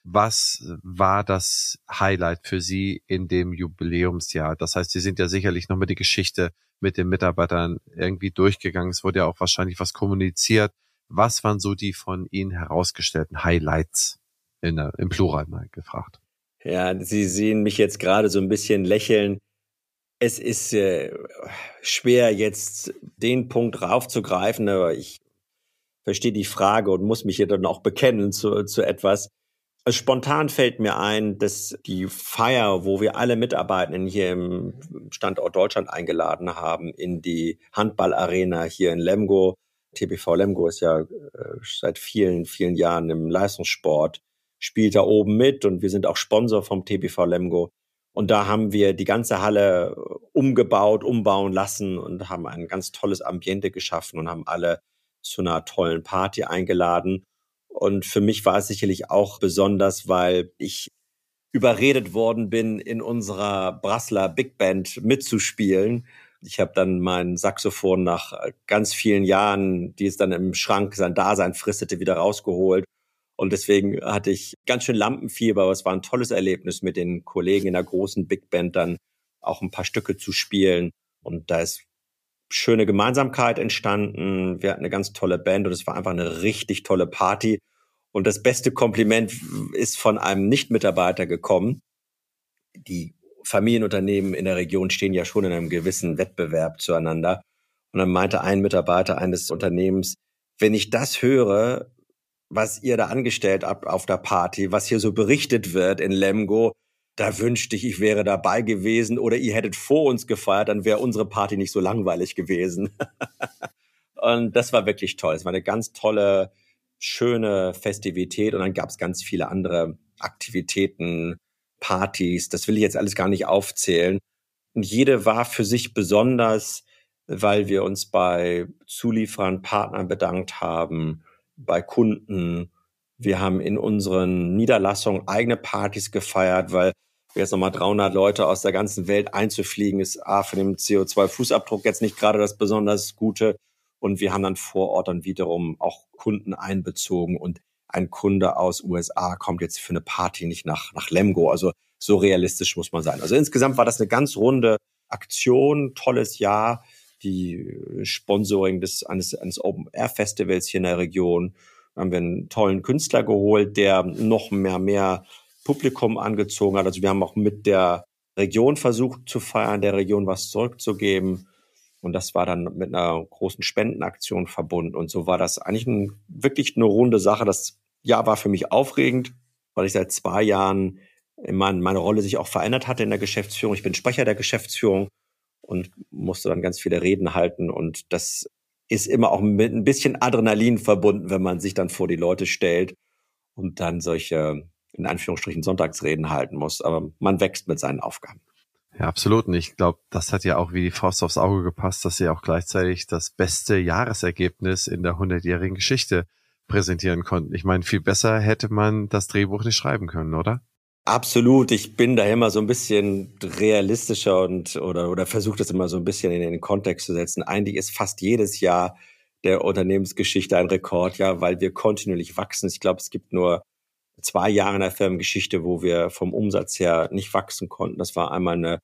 Was war das Highlight für Sie in dem Jubiläumsjahr? Das heißt, Sie sind ja sicherlich nochmal die Geschichte mit den Mitarbeitern irgendwie durchgegangen. Es wurde ja auch wahrscheinlich was kommuniziert. Was waren so die von Ihnen herausgestellten Highlights im Plural mal gefragt? Ja, Sie sehen mich jetzt gerade so ein bisschen lächeln. Es ist schwer, jetzt den Punkt raufzugreifen, aber ich verstehe die Frage und muss mich hier dann auch bekennen zu etwas. Also spontan fällt mir ein, dass die Feier, wo wir alle Mitarbeitenden hier im Standort Deutschland eingeladen haben, in die Handballarena hier in Lemgo. TBV Lemgo ist ja seit vielen, vielen Jahren im Leistungssport, spielt da oben mit und wir sind auch Sponsor vom TBV Lemgo. Und da haben wir die ganze Halle umgebaut, umbauen lassen und haben ein ganz tolles Ambiente geschaffen und haben alle zu einer tollen Party eingeladen. Und für mich war es sicherlich auch besonders, weil ich überredet worden bin, in unserer Brasseler Big Band mitzuspielen. Ich habe dann mein Saxophon nach ganz vielen Jahren, die es dann im Schrank sein Dasein fristete, wieder rausgeholt. Und deswegen hatte ich ganz schön Lampenfieber, aber es war ein tolles Erlebnis, mit den Kollegen in der großen Big Band dann auch ein paar Stücke zu spielen. Und da ist schöne Gemeinsamkeit entstanden. Wir hatten eine ganz tolle Band und es war einfach eine richtig tolle Party. Und das beste Kompliment ist von einem Nicht-Mitarbeiter gekommen. Die Familienunternehmen in der Region stehen ja schon in einem gewissen Wettbewerb zueinander. Und dann meinte ein Mitarbeiter eines Unternehmens, wenn ich das höre, was ihr da angestellt habt auf der Party, was hier so berichtet wird in Lemgo, da wünschte ich wäre dabei gewesen oder ihr hättet vor uns gefeiert, dann wäre unsere Party nicht so langweilig gewesen. Und das war wirklich toll. Es war eine ganz tolle, schöne Festivität und dann gab es ganz viele andere Aktivitäten, Partys. Das will ich jetzt alles gar nicht aufzählen. Und jede war für sich besonders, weil wir uns bei Zulieferern, Partnern bedankt haben, bei Kunden. Wir haben in unseren Niederlassungen eigene Partys gefeiert, weil jetzt nochmal 300 Leute aus der ganzen Welt einzufliegen, ist für den CO2-Fußabdruck jetzt nicht gerade das besonders Gute. Und wir haben dann vor Ort dann wiederum auch Kunden einbezogen. Und ein Kunde aus USA kommt jetzt für eine Party nicht nach Lemgo. Also so realistisch muss man sein. Also insgesamt war das eine ganz runde Aktion, tolles Jahr. Die Sponsoring eines Open-Air-Festivals hier in der Region. Da haben wir einen tollen Künstler geholt, der noch mehr Publikum angezogen hat. Also wir haben auch mit der Region versucht zu feiern, der Region was zurückzugeben. Und das war dann mit einer großen Spendenaktion verbunden. Und so war das eigentlich wirklich eine runde Sache. Das Jahr war für mich aufregend, weil ich seit 2 Jahren meine Rolle sich auch verändert hatte in der Geschäftsführung. Ich bin Sprecher der Geschäftsführung und musste dann ganz viele Reden halten. Und das ist immer auch mit ein bisschen Adrenalin verbunden, wenn man sich dann vor die Leute stellt und dann solche, in Anführungsstrichen, Sonntagsreden halten muss. Aber man wächst mit seinen Aufgaben. Ja, absolut. Und ich glaube, das hat ja auch wie die Faust aufs Auge gepasst, dass Sie auch gleichzeitig das beste Jahresergebnis in der 100-jährigen Geschichte präsentieren konnten. Ich meine, viel besser hätte man das Drehbuch nicht schreiben können, oder? Absolut. Ich bin da immer so ein bisschen realistischer oder versuche das immer so ein bisschen in den Kontext zu setzen. Eigentlich ist fast jedes Jahr der Unternehmensgeschichte ein Rekordjahr, weil wir kontinuierlich wachsen. Ich glaube, es gibt nur 2 Jahre in der Firmengeschichte, wo wir vom Umsatz her nicht wachsen konnten. Das war einmal eine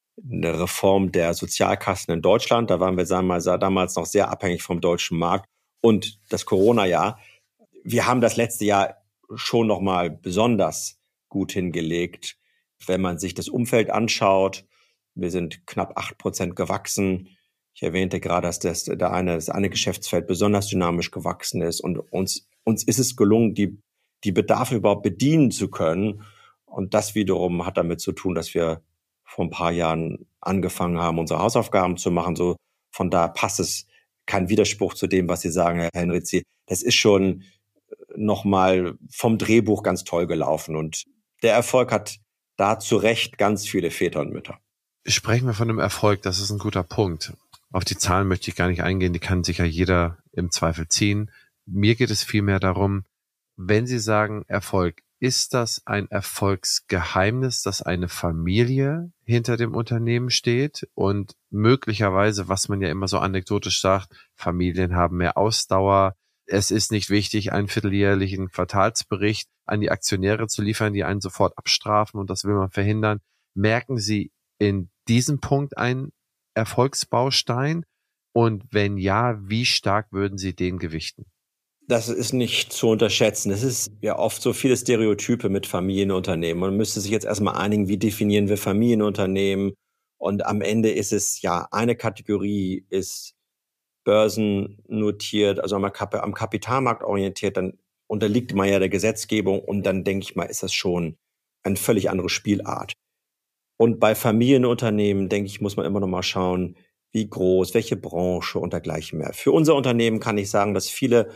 Reform der Sozialkassen in Deutschland. Da waren wir, sagen wir mal, damals noch sehr abhängig vom deutschen Markt. Und das Corona-Jahr. Wir haben das letzte Jahr schon noch mal besonders gut hingelegt. Wenn man sich das Umfeld anschaut, wir sind knapp 8% gewachsen. Ich erwähnte gerade, dass das eine Geschäftsfeld besonders dynamisch gewachsen ist und uns ist es gelungen, die Bedarfe überhaupt bedienen zu können. Und das wiederum hat damit zu tun, dass wir vor ein paar Jahren angefangen haben, unsere Hausaufgaben zu machen. So von da passt es kein Widerspruch zu dem, was Sie sagen, Herr Henrizi. Das ist schon nochmal vom Drehbuch ganz toll gelaufen und der Erfolg hat da zu Recht ganz viele Väter und Mütter. Sprechen wir von einem Erfolg, das ist ein guter Punkt. Auf die Zahlen möchte ich gar nicht eingehen, die kann sicher jeder im Zweifel ziehen. Mir geht es vielmehr darum, wenn Sie sagen Erfolg, ist das ein Erfolgsgeheimnis, dass eine Familie hinter dem Unternehmen steht und möglicherweise, was man ja immer so anekdotisch sagt, Familien haben mehr Ausdauer, Es ist nicht wichtig, einen vierteljährlichen Quartalsbericht an die Aktionäre zu liefern, die einen sofort abstrafen, und das will man verhindern. Merken Sie in diesem Punkt einen Erfolgsbaustein? Und wenn ja, wie stark würden Sie den gewichten? Das ist nicht zu unterschätzen. Es ist ja oft so viele Stereotype mit Familienunternehmen. Man müsste sich jetzt erstmal einigen, wie definieren wir Familienunternehmen? Und am Ende ist es ja, eine Kategorie ist börsennotiert, also am Kapitalmarkt orientiert, dann unterliegt man ja der Gesetzgebung, und dann denke ich mal, ist das schon eine völlig andere Spielart. Und bei Familienunternehmen, denke ich, muss man immer noch mal schauen, wie groß, welche Branche und dergleichen mehr. Für unser Unternehmen kann ich sagen, dass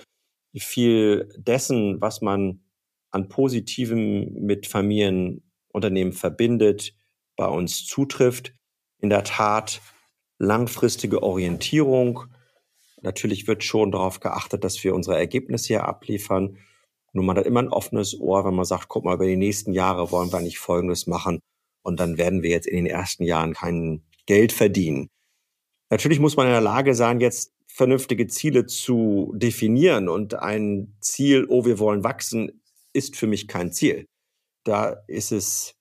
viel dessen, was man an Positivem mit Familienunternehmen verbindet, bei uns zutrifft. In der Tat langfristige Orientierung. Natürlich wird schon darauf geachtet, dass wir unsere Ergebnisse hier abliefern. Nur man hat immer ein offenes Ohr, wenn man sagt, guck mal, über die nächsten Jahre wollen wir eigentlich Folgendes machen. Und dann werden wir jetzt in den ersten Jahren kein Geld verdienen. Natürlich muss man in der Lage sein, jetzt vernünftige Ziele zu definieren. Und ein Ziel, oh, wir wollen wachsen, ist für mich kein Ziel. Da ist es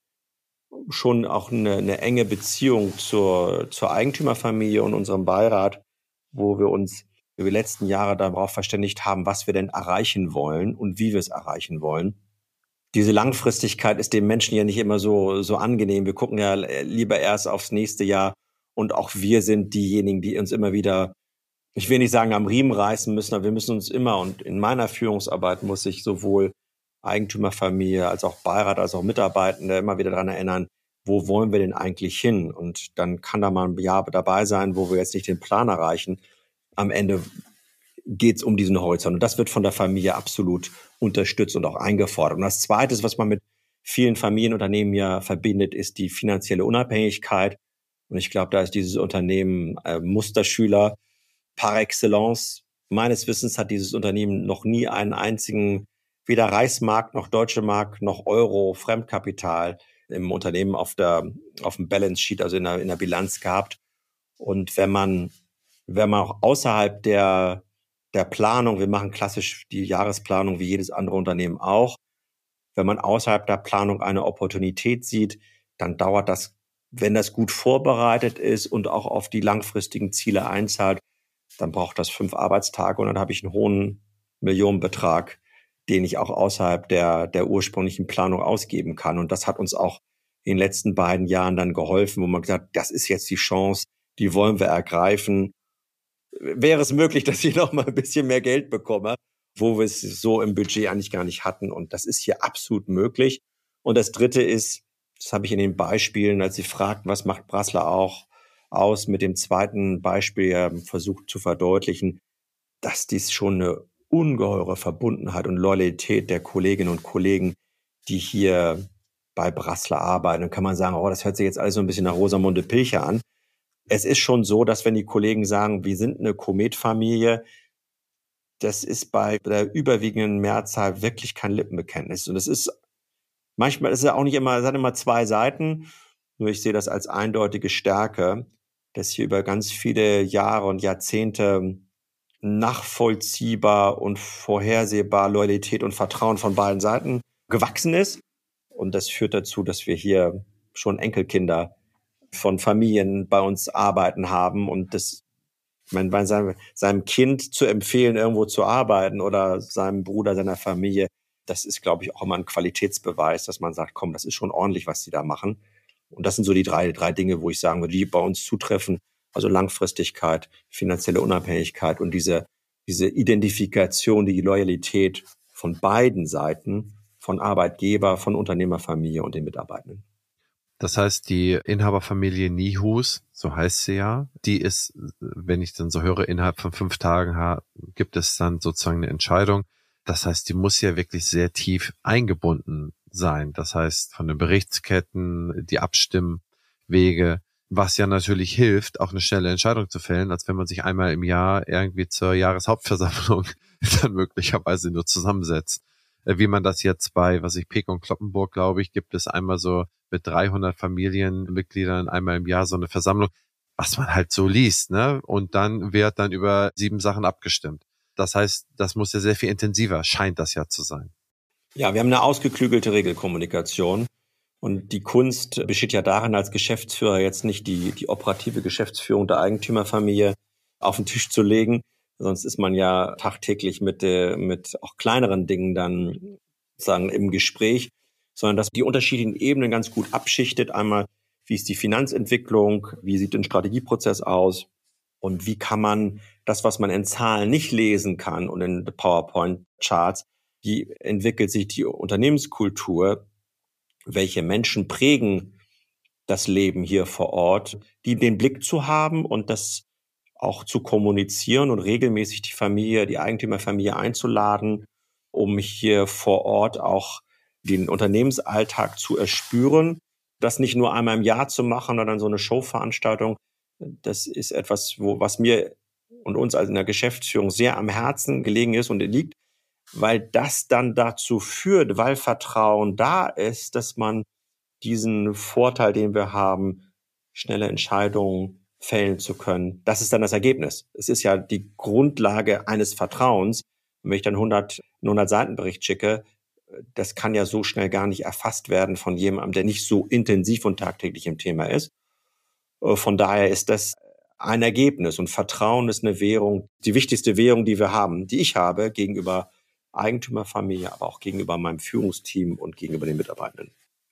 schon auch eine enge Beziehung zur Eigentümerfamilie und unserem Beirat, wo wir uns über die letzten Jahre darauf verständigt haben, was wir denn erreichen wollen und wie wir es erreichen wollen. Diese Langfristigkeit ist dem Menschen ja nicht immer so angenehm. Wir gucken ja lieber erst aufs nächste Jahr, und auch wir sind diejenigen, die uns immer wieder, ich will nicht sagen am Riemen reißen müssen, aber wir müssen uns immer, und in meiner Führungsarbeit muss sich sowohl Eigentümerfamilie als auch Beirat als auch Mitarbeitende immer wieder daran erinnern, wo wollen wir denn eigentlich hin? Und dann kann da mal ein Jahr dabei sein, wo wir jetzt nicht den Plan erreichen. Am Ende geht es um diesen Horizont. Und das wird von der Familie absolut unterstützt und auch eingefordert. Und das Zweite, was man mit vielen Familienunternehmen ja verbindet, ist die finanzielle Unabhängigkeit. Und ich glaube, da ist dieses Unternehmen Musterschüler par excellence. Meines Wissens hat dieses Unternehmen noch nie einen einzigen, weder Reichsmark noch Deutsche Mark noch Euro Fremdkapital im Unternehmen auf dem Balance Sheet, also in der Bilanz gehabt. Und wenn man auch außerhalb der Planung, wir machen klassisch die Jahresplanung wie jedes andere Unternehmen auch, wenn man außerhalb der Planung eine Opportunität sieht, dann dauert das, wenn das gut vorbereitet ist und auch auf die langfristigen Ziele einzahlt, dann braucht das 5 Arbeitstage, und dann habe ich einen hohen Millionenbetrag, den ich auch außerhalb der ursprünglichen Planung ausgeben kann. Und das hat uns auch in den letzten beiden Jahren dann geholfen, wo man gesagt hat, das ist jetzt die Chance, die wollen wir ergreifen. Wäre es möglich, dass ich noch mal ein bisschen mehr Geld bekomme, wo wir es so im Budget eigentlich gar nicht hatten. Und das ist hier absolut möglich. Und das Dritte ist, das habe ich in den Beispielen, als Sie fragten, was macht Brasseler auch aus, mit dem zweiten Beispiel versucht zu verdeutlichen, dass dies schon eine ungeheure Verbundenheit und Loyalität der Kolleginnen und Kollegen, die hier bei Brasseler arbeiten. Und kann man sagen, oh, das hört sich jetzt alles so ein bisschen nach Rosamunde Pilcher an. Es ist schon so, dass wenn die Kollegen sagen, wir sind eine Komet-Familie, das ist bei der überwiegenden Mehrzahl wirklich kein Lippenbekenntnis. Und es ist, manchmal ist es auch nicht immer, es hat immer zwei Seiten. Nur ich sehe das als eindeutige Stärke, dass hier über ganz viele Jahre und Jahrzehnte nachvollziehbar und vorhersehbar Loyalität und Vertrauen von beiden Seiten gewachsen ist. Und das führt dazu, dass wir hier schon Enkelkinder von Familien bei uns arbeiten haben. Und das, ich meine, bei seinem Kind zu empfehlen, irgendwo zu arbeiten, oder seinem Bruder, seiner Familie, das ist, glaube ich, auch immer ein Qualitätsbeweis, dass man sagt, komm, das ist schon ordentlich, was die da machen. Und das sind so die drei Dinge, wo ich sagen würde, die bei uns zutreffen. Also Langfristigkeit, finanzielle Unabhängigkeit und diese Identifikation, die Loyalität von beiden Seiten, von Arbeitgeber, von Unternehmerfamilie und den Mitarbeitenden. Das heißt, die Inhaberfamilie Niehus, so heißt sie ja, die ist, wenn ich dann so höre, innerhalb von 5 Tagen gibt es dann sozusagen eine Entscheidung. Das heißt, die muss ja wirklich sehr tief eingebunden sein. Das heißt, von den Berichtsketten, die Abstimmwege, was ja natürlich hilft, auch eine schnelle Entscheidung zu fällen, als wenn man sich einmal im Jahr irgendwie zur Jahreshauptversammlung dann möglicherweise nur zusammensetzt. Wie man das jetzt bei, Peek und Cloppenburg, glaube ich, gibt es einmal so mit 300 Familienmitgliedern einmal im Jahr so eine Versammlung, was man halt so liest, ne? Und dann wird dann über 7 Sachen abgestimmt. Das heißt, das muss ja sehr viel intensiver, scheint das ja zu sein. Ja, wir haben eine ausgeklügelte Regelkommunikation. Und die Kunst besteht ja darin, als Geschäftsführer jetzt nicht die operative Geschäftsführung der Eigentümerfamilie auf den Tisch zu legen. Sonst ist man ja tagtäglich mit auch kleineren Dingen dann sozusagen im Gespräch, sondern dass die unterschiedlichen Ebenen ganz gut abschichtet. Einmal, wie ist die Finanzentwicklung? Wie sieht ein Strategieprozess aus? Und wie kann man das, was man in Zahlen nicht lesen kann und in PowerPoint-Charts, wie entwickelt sich die Unternehmenskultur? Welche Menschen prägen das Leben hier vor Ort, die den Blick zu haben und das auch zu kommunizieren und regelmäßig die Eigentümerfamilie einzuladen, um hier vor Ort auch den Unternehmensalltag zu erspüren. Das nicht nur einmal im Jahr zu machen oder dann so eine Showveranstaltung, das ist etwas, was mir und uns als in der Geschäftsführung sehr am Herzen gelegen ist und liegt, weil das dann dazu führt, weil Vertrauen da ist, dass man diesen Vorteil, den wir haben, schnelle Entscheidungen fällen zu können. Das ist dann das Ergebnis. Es ist ja die Grundlage eines Vertrauens. Und wenn ich dann einen 100-Seiten-Bericht schicke, das kann ja so schnell gar nicht erfasst werden von jemandem, der nicht so intensiv und tagtäglich im Thema ist. Von daher ist das ein Ergebnis. Und Vertrauen ist eine Währung, die wichtigste Währung, die wir haben, die ich habe gegenüber Eigentümerfamilie, aber auch gegenüber meinem Führungsteam und gegenüber den Mitarbeitenden.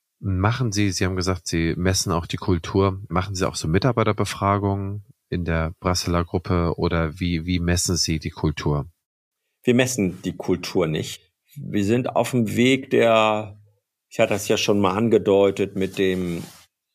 Sie haben gesagt, Sie messen auch die Kultur. Machen Sie auch so Mitarbeiterbefragungen in der Brasseler Gruppe oder wie messen Sie die Kultur? Wir messen die Kultur nicht. Wir sind auf dem Weg ich hatte das ja schon mal angedeutet mit dem,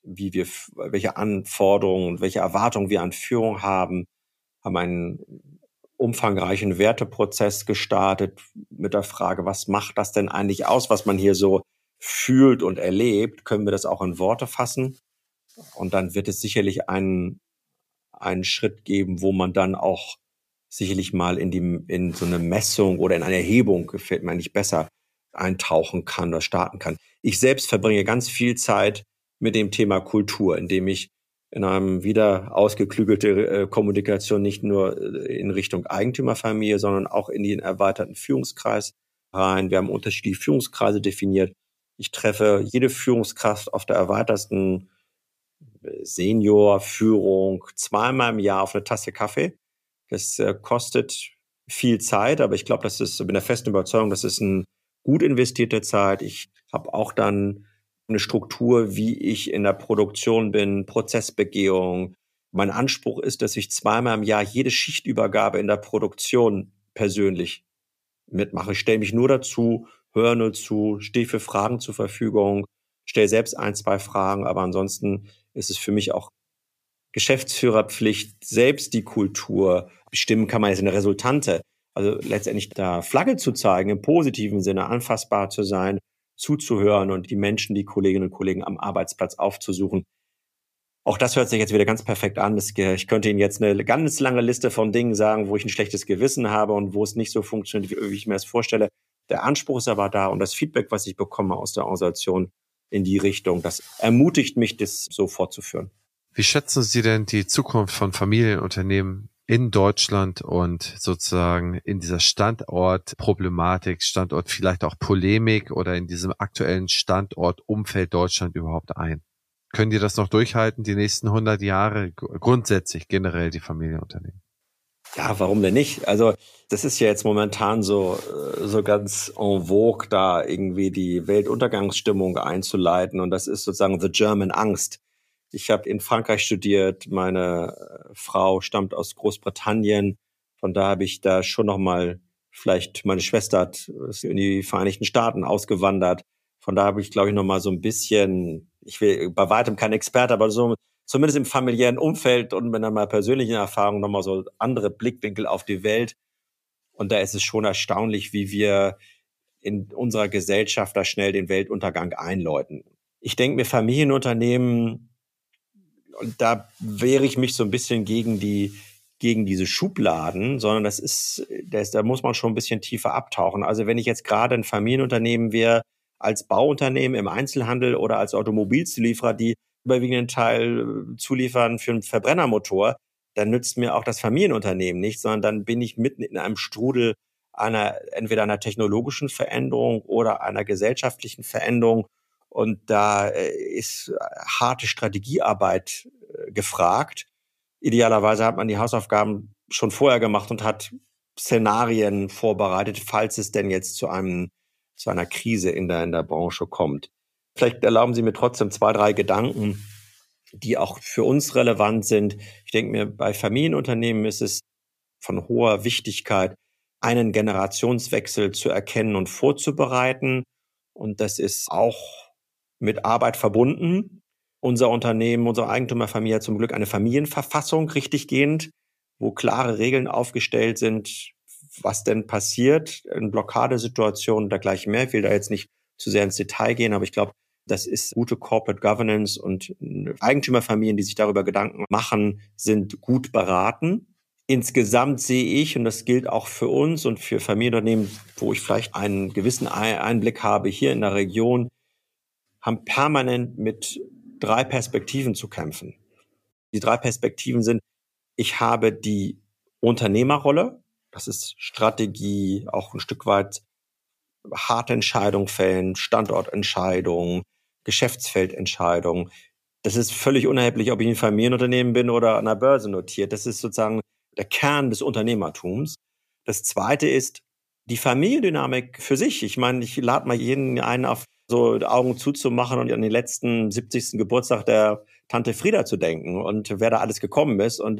welche Anforderungen und welche Erwartungen wir an Führung haben einen umfangreichen Werteprozess gestartet mit der Frage, was macht das denn eigentlich aus, was man hier so fühlt und erlebt? Können wir das auch in Worte fassen? Und dann wird es sicherlich einen Schritt geben, wo man dann auch sicherlich mal in so eine Messung oder in eine Erhebung, gefällt mir eigentlich besser, eintauchen kann oder starten kann. Ich selbst verbringe ganz viel Zeit mit dem Thema Kultur, indem ich in einem wieder ausgeklügelte Kommunikation nicht nur in Richtung Eigentümerfamilie, sondern auch in den erweiterten Führungskreis rein. Wir haben unterschiedliche Führungskreise definiert. Ich treffe jede Führungskraft auf der erweiterten Seniorführung zweimal im Jahr auf eine Tasse Kaffee. Das kostet viel Zeit, aber ich glaube, bin der festen Überzeugung, das ist eine gut investierte Zeit. Ich habe auch dann eine Struktur, wie ich in der Produktion bin, Prozessbegehung. Mein Anspruch ist, dass ich zweimal im Jahr jede Schichtübergabe in der Produktion persönlich mitmache. Ich stelle mich nur dazu, höre nur zu, stehe für Fragen zur Verfügung, stelle selbst 1, 2 Fragen, aber ansonsten ist es für mich auch Geschäftsführerpflicht, selbst die Kultur bestimmen kann man jetzt eine Resultante. Also letztendlich da Flagge zu zeigen, im positiven Sinne anfassbar zu sein, zuzuhören und die Menschen, die Kolleginnen und Kollegen am Arbeitsplatz aufzusuchen. Auch das hört sich jetzt wieder ganz perfekt an. Ich könnte Ihnen jetzt eine ganz lange Liste von Dingen sagen, wo ich ein schlechtes Gewissen habe und wo es nicht so funktioniert, wie ich mir das vorstelle. Der Anspruch ist aber da und das Feedback, was ich bekomme aus der Organisation in die Richtung, das ermutigt mich, das so fortzuführen. Wie schätzen Sie denn die Zukunft von Familienunternehmen in Deutschland und sozusagen in dieser Standortproblematik, Standort vielleicht auch Polemik oder in diesem aktuellen Standortumfeld Deutschland überhaupt ein? Können die das noch durchhalten, die nächsten 100 Jahre, grundsätzlich generell die Familienunternehmen? Ja, warum denn nicht? Also das ist ja jetzt momentan so ganz en vogue, da irgendwie die Weltuntergangsstimmung einzuleiten. Und das ist sozusagen the German Angst. Ich habe in Frankreich studiert, meine Frau stammt aus Großbritannien. Von da habe ich da schon noch mal, vielleicht meine Schwester ist in die Vereinigten Staaten ausgewandert. Von da habe ich, glaube ich, noch mal so ein bisschen, ich will bei weitem kein Experte, aber so zumindest im familiären Umfeld und mit einer persönlichen Erfahrung nochmal so andere Blickwinkel auf die Welt. Und da ist es schon erstaunlich, wie wir in unserer Gesellschaft da schnell den Weltuntergang einläuten. Ich denke mir, Familienunternehmen, und da wehre ich mich so ein bisschen gegen diese Schubladen, sondern da muss man schon ein bisschen tiefer abtauchen. Also wenn ich jetzt gerade ein Familienunternehmen wäre, als Bauunternehmen im Einzelhandel oder als Automobilzulieferer, die überwiegenden Teil zuliefern für einen Verbrennermotor, dann nützt mir auch das Familienunternehmen nicht, sondern dann bin ich mitten in einem Strudel entweder einer technologischen Veränderung oder einer gesellschaftlichen Veränderung. Und da ist harte Strategiearbeit gefragt. Idealerweise hat man die Hausaufgaben schon vorher gemacht und hat Szenarien vorbereitet, falls es denn jetzt zu einer Krise in der Branche kommt. Vielleicht erlauben Sie mir trotzdem 2, 3 Gedanken, die auch für uns relevant sind. Ich denke mir, bei Familienunternehmen ist es von hoher Wichtigkeit, einen Generationswechsel zu erkennen und vorzubereiten. Und das ist auch mit Arbeit verbunden. Unser Unternehmen, unsere Eigentümerfamilie hat zum Glück eine Familienverfassung richtiggehend, wo klare Regeln aufgestellt sind, was denn passiert in Blockadesituationen und dergleichen mehr. Ich will da jetzt nicht zu sehr ins Detail gehen, aber ich glaube, das ist gute Corporate Governance und Eigentümerfamilien, die sich darüber Gedanken machen, sind gut beraten. Insgesamt sehe ich, und das gilt auch für uns und für Familienunternehmen, wo ich vielleicht einen gewissen Einblick habe hier in der Region, haben permanent mit 3 Perspektiven zu kämpfen. Die 3 Perspektiven sind: Ich habe die Unternehmerrolle, das ist Strategie, auch ein Stück weit harte Entscheidungen fällen, Standortentscheidungen, Geschäftsfeldentscheidungen. Das ist völlig unerheblich, ob ich ein Familienunternehmen bin oder an der Börse notiert. Das ist sozusagen der Kern des Unternehmertums. Das Zweite ist die Familiendynamik für sich. Ich meine, ich lade mal jeden ein, auf so Augen zuzumachen und an den letzten 70. Geburtstag der Tante Frieda zu denken und wer da alles gekommen ist und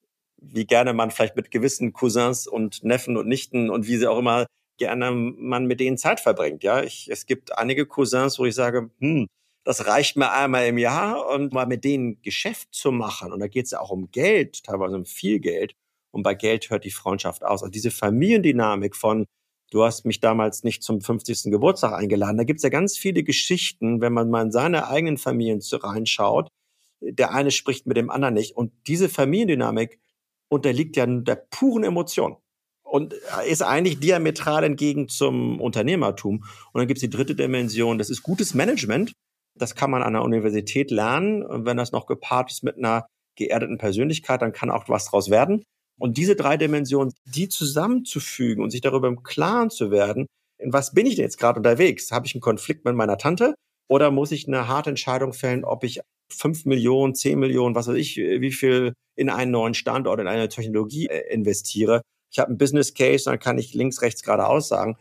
wie gerne man vielleicht mit gewissen Cousins und Neffen und Nichten und wie sie auch immer gerne man mit denen Zeit verbringt. Ja, es gibt einige Cousins, wo ich sage, das reicht mir einmal im Jahr und mal mit denen Geschäft zu machen. Und da geht es ja auch um Geld, teilweise um viel Geld. Und bei Geld hört die Freundschaft aus. Also diese Familiendynamik von, du hast mich damals nicht zum 50. Geburtstag eingeladen. Da gibt's ja ganz viele Geschichten, wenn man mal in seine eigenen Familien reinschaut. Der eine spricht mit dem anderen nicht. Und diese Familiendynamik unterliegt ja der puren Emotion und ist eigentlich diametral entgegen zum Unternehmertum. Und dann gibt's die dritte Dimension, das ist gutes Management. Das kann man an der Universität lernen. Und wenn das noch gepaart ist mit einer geerdeten Persönlichkeit, dann kann auch was draus werden. Und diese 3 Dimensionen, die zusammenzufügen und sich darüber im Klaren zu werden, in was bin ich denn jetzt gerade unterwegs? Habe ich einen Konflikt mit meiner Tante oder muss ich eine harte Entscheidung fällen, ob ich 5 Millionen, 10 Millionen, was weiß ich, wie viel in einen neuen Standort, in eine Technologie investiere? Ich habe einen Business Case, dann kann ich links, rechts, geradeaus sagen.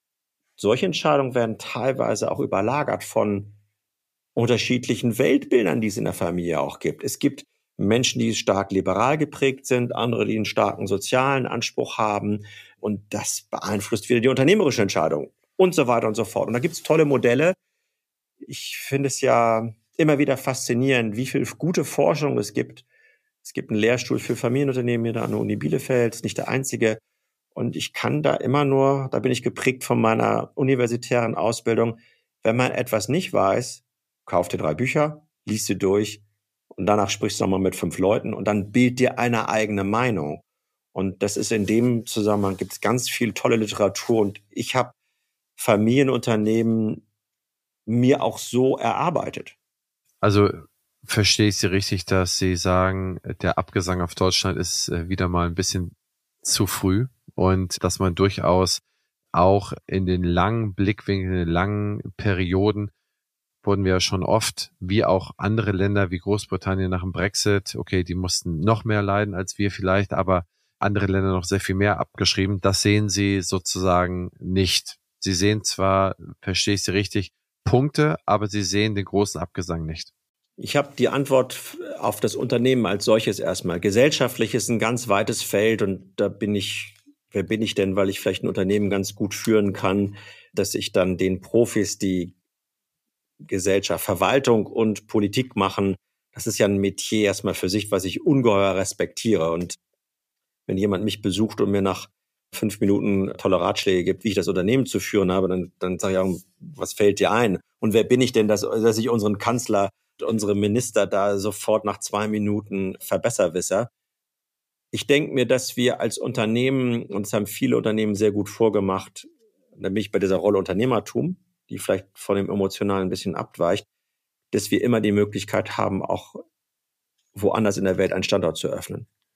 Solche Entscheidungen werden teilweise auch überlagert von unterschiedlichen Weltbildern, die es in der Familie auch gibt. Es gibt Menschen, die stark liberal geprägt sind, andere, die einen starken sozialen Anspruch haben. Und das beeinflusst wieder die unternehmerische Entscheidung und so weiter und so fort. Und da gibt es tolle Modelle. Ich finde es ja immer wieder faszinierend, wie viel gute Forschung es gibt. Es gibt einen Lehrstuhl für Familienunternehmen hier an der Uni Bielefeld, ist nicht der einzige. Und ich kann da immer nur, da bin ich geprägt von meiner universitären Ausbildung, wenn man etwas nicht weiß, kauf dir 3 Bücher, lies sie durch und danach sprichst du nochmal mit 5 Leuten und dann bild dir eine eigene Meinung. Und das ist in dem Zusammenhang, gibt es ganz viel tolle Literatur und ich habe Familienunternehmen mir auch so erarbeitet. Also verstehe ich Sie richtig, dass Sie sagen, der Abgesang auf Deutschland ist wieder mal ein bisschen zu früh und dass man durchaus auch in den langen Blickwinkeln, in den langen Perioden wurden wir ja schon oft, wie auch andere Länder wie Großbritannien nach dem Brexit, okay, die mussten noch mehr leiden als wir vielleicht, aber andere Länder noch sehr viel mehr abgeschrieben. Das sehen Sie sozusagen nicht. Sie sehen zwar, verstehe ich Sie richtig, Punkte, aber Sie sehen den großen Abgesang nicht. Ich habe die Antwort auf das Unternehmen als solches erstmal. Gesellschaftlich ist ein ganz weites Feld und wer bin ich denn, weil ich vielleicht ein Unternehmen ganz gut führen kann, dass ich dann den Profis, die Gesellschaft, Verwaltung und Politik machen, das ist ja ein Metier erstmal für sich, was ich ungeheuer respektiere. Und wenn jemand mich besucht und mir nach 5 Minuten tolle Ratschläge gibt, wie ich das Unternehmen zu führen habe, dann sage ich auch, was fällt dir ein? Und wer bin ich denn, dass ich unseren Kanzler, unsere Minister da sofort nach 2 Minuten verbesserwisser? Ich denke mir, dass wir als Unternehmen, und das haben viele Unternehmen sehr gut vorgemacht, da bin ich bei dieser Rolle Unternehmertum, die vielleicht von dem Emotionalen ein bisschen abweicht, dass wir immer die Möglichkeit haben, auch woanders in der Welt einen Standort zu öffnen.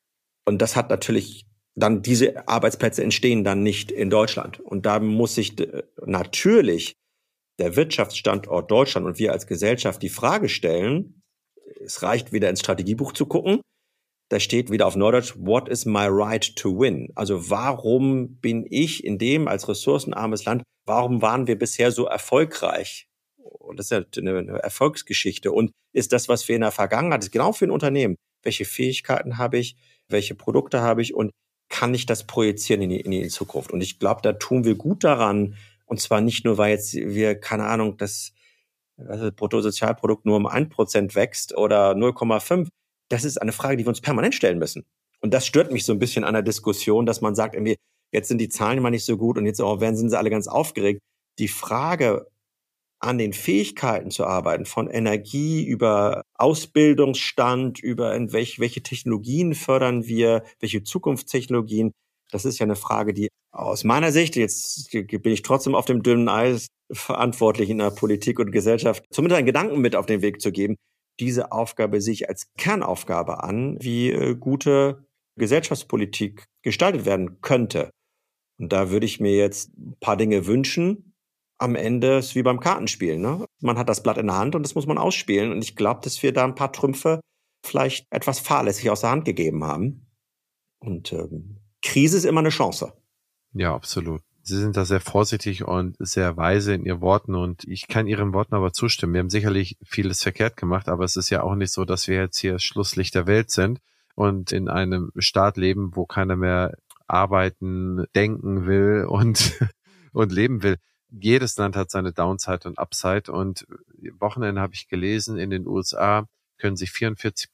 Und das hat natürlich dann, diese Arbeitsplätze entstehen dann nicht in Deutschland. Und da muss sich natürlich der Wirtschaftsstandort Deutschland und wir als Gesellschaft die Frage stellen, es reicht wieder ins Strategiebuch zu gucken, da steht wieder auf Neudeutsch, what is my right to win? Also warum bin ich in dem als ressourcenarmes Land, warum waren wir bisher so erfolgreich? Und das ist ja eine Erfolgsgeschichte. Und ist das, was wir in der Vergangenheit, ist genau für ein Unternehmen, welche Fähigkeiten habe ich, welche Produkte habe ich und kann ich das projizieren in die Zukunft? Und ich glaube, da tun wir gut daran, und zwar nicht nur, weil jetzt wir, keine Ahnung, das Bruttosozialprodukt nur um 1% wächst oder 0,5. Das ist eine Frage, die wir uns permanent stellen müssen. Und das stört mich so ein bisschen an der Diskussion, dass man sagt, irgendwie, jetzt sind die Zahlen immer nicht so gut und jetzt sind sie alle ganz aufgeregt. Die Frage, an den Fähigkeiten zu arbeiten, von Energie über Ausbildungsstand, über welche Technologien fördern wir, welche Zukunftstechnologien, das ist ja eine Frage, die aus meiner Sicht, jetzt bin ich trotzdem auf dem dünnen Eis, verantwortlich in der Politik und Gesellschaft, zumindest einen Gedanken mit auf den Weg zu geben, diese Aufgabe sehe ich als Kernaufgabe an, wie gute Gesellschaftspolitik gestaltet werden könnte. Und da würde ich mir jetzt ein paar Dinge wünschen. Am Ende ist wie beim Kartenspielen, ne? Man hat das Blatt in der Hand und das muss man ausspielen. Und ich glaube, dass wir da ein paar Trümpfe vielleicht etwas fahrlässig aus der Hand gegeben haben. Und Krise ist immer eine Chance. Ja, absolut. Sie sind da sehr vorsichtig und sehr weise in Ihren Worten und ich kann Ihren Worten aber zustimmen. Wir haben sicherlich vieles verkehrt gemacht, aber es ist ja auch nicht so, dass wir jetzt hier das Schlusslicht der Welt sind und in einem Staat leben, wo keiner mehr arbeiten, denken will und leben will. Jedes Land hat seine Downside und Upside und Wochenende habe ich gelesen, in den USA können sich 44%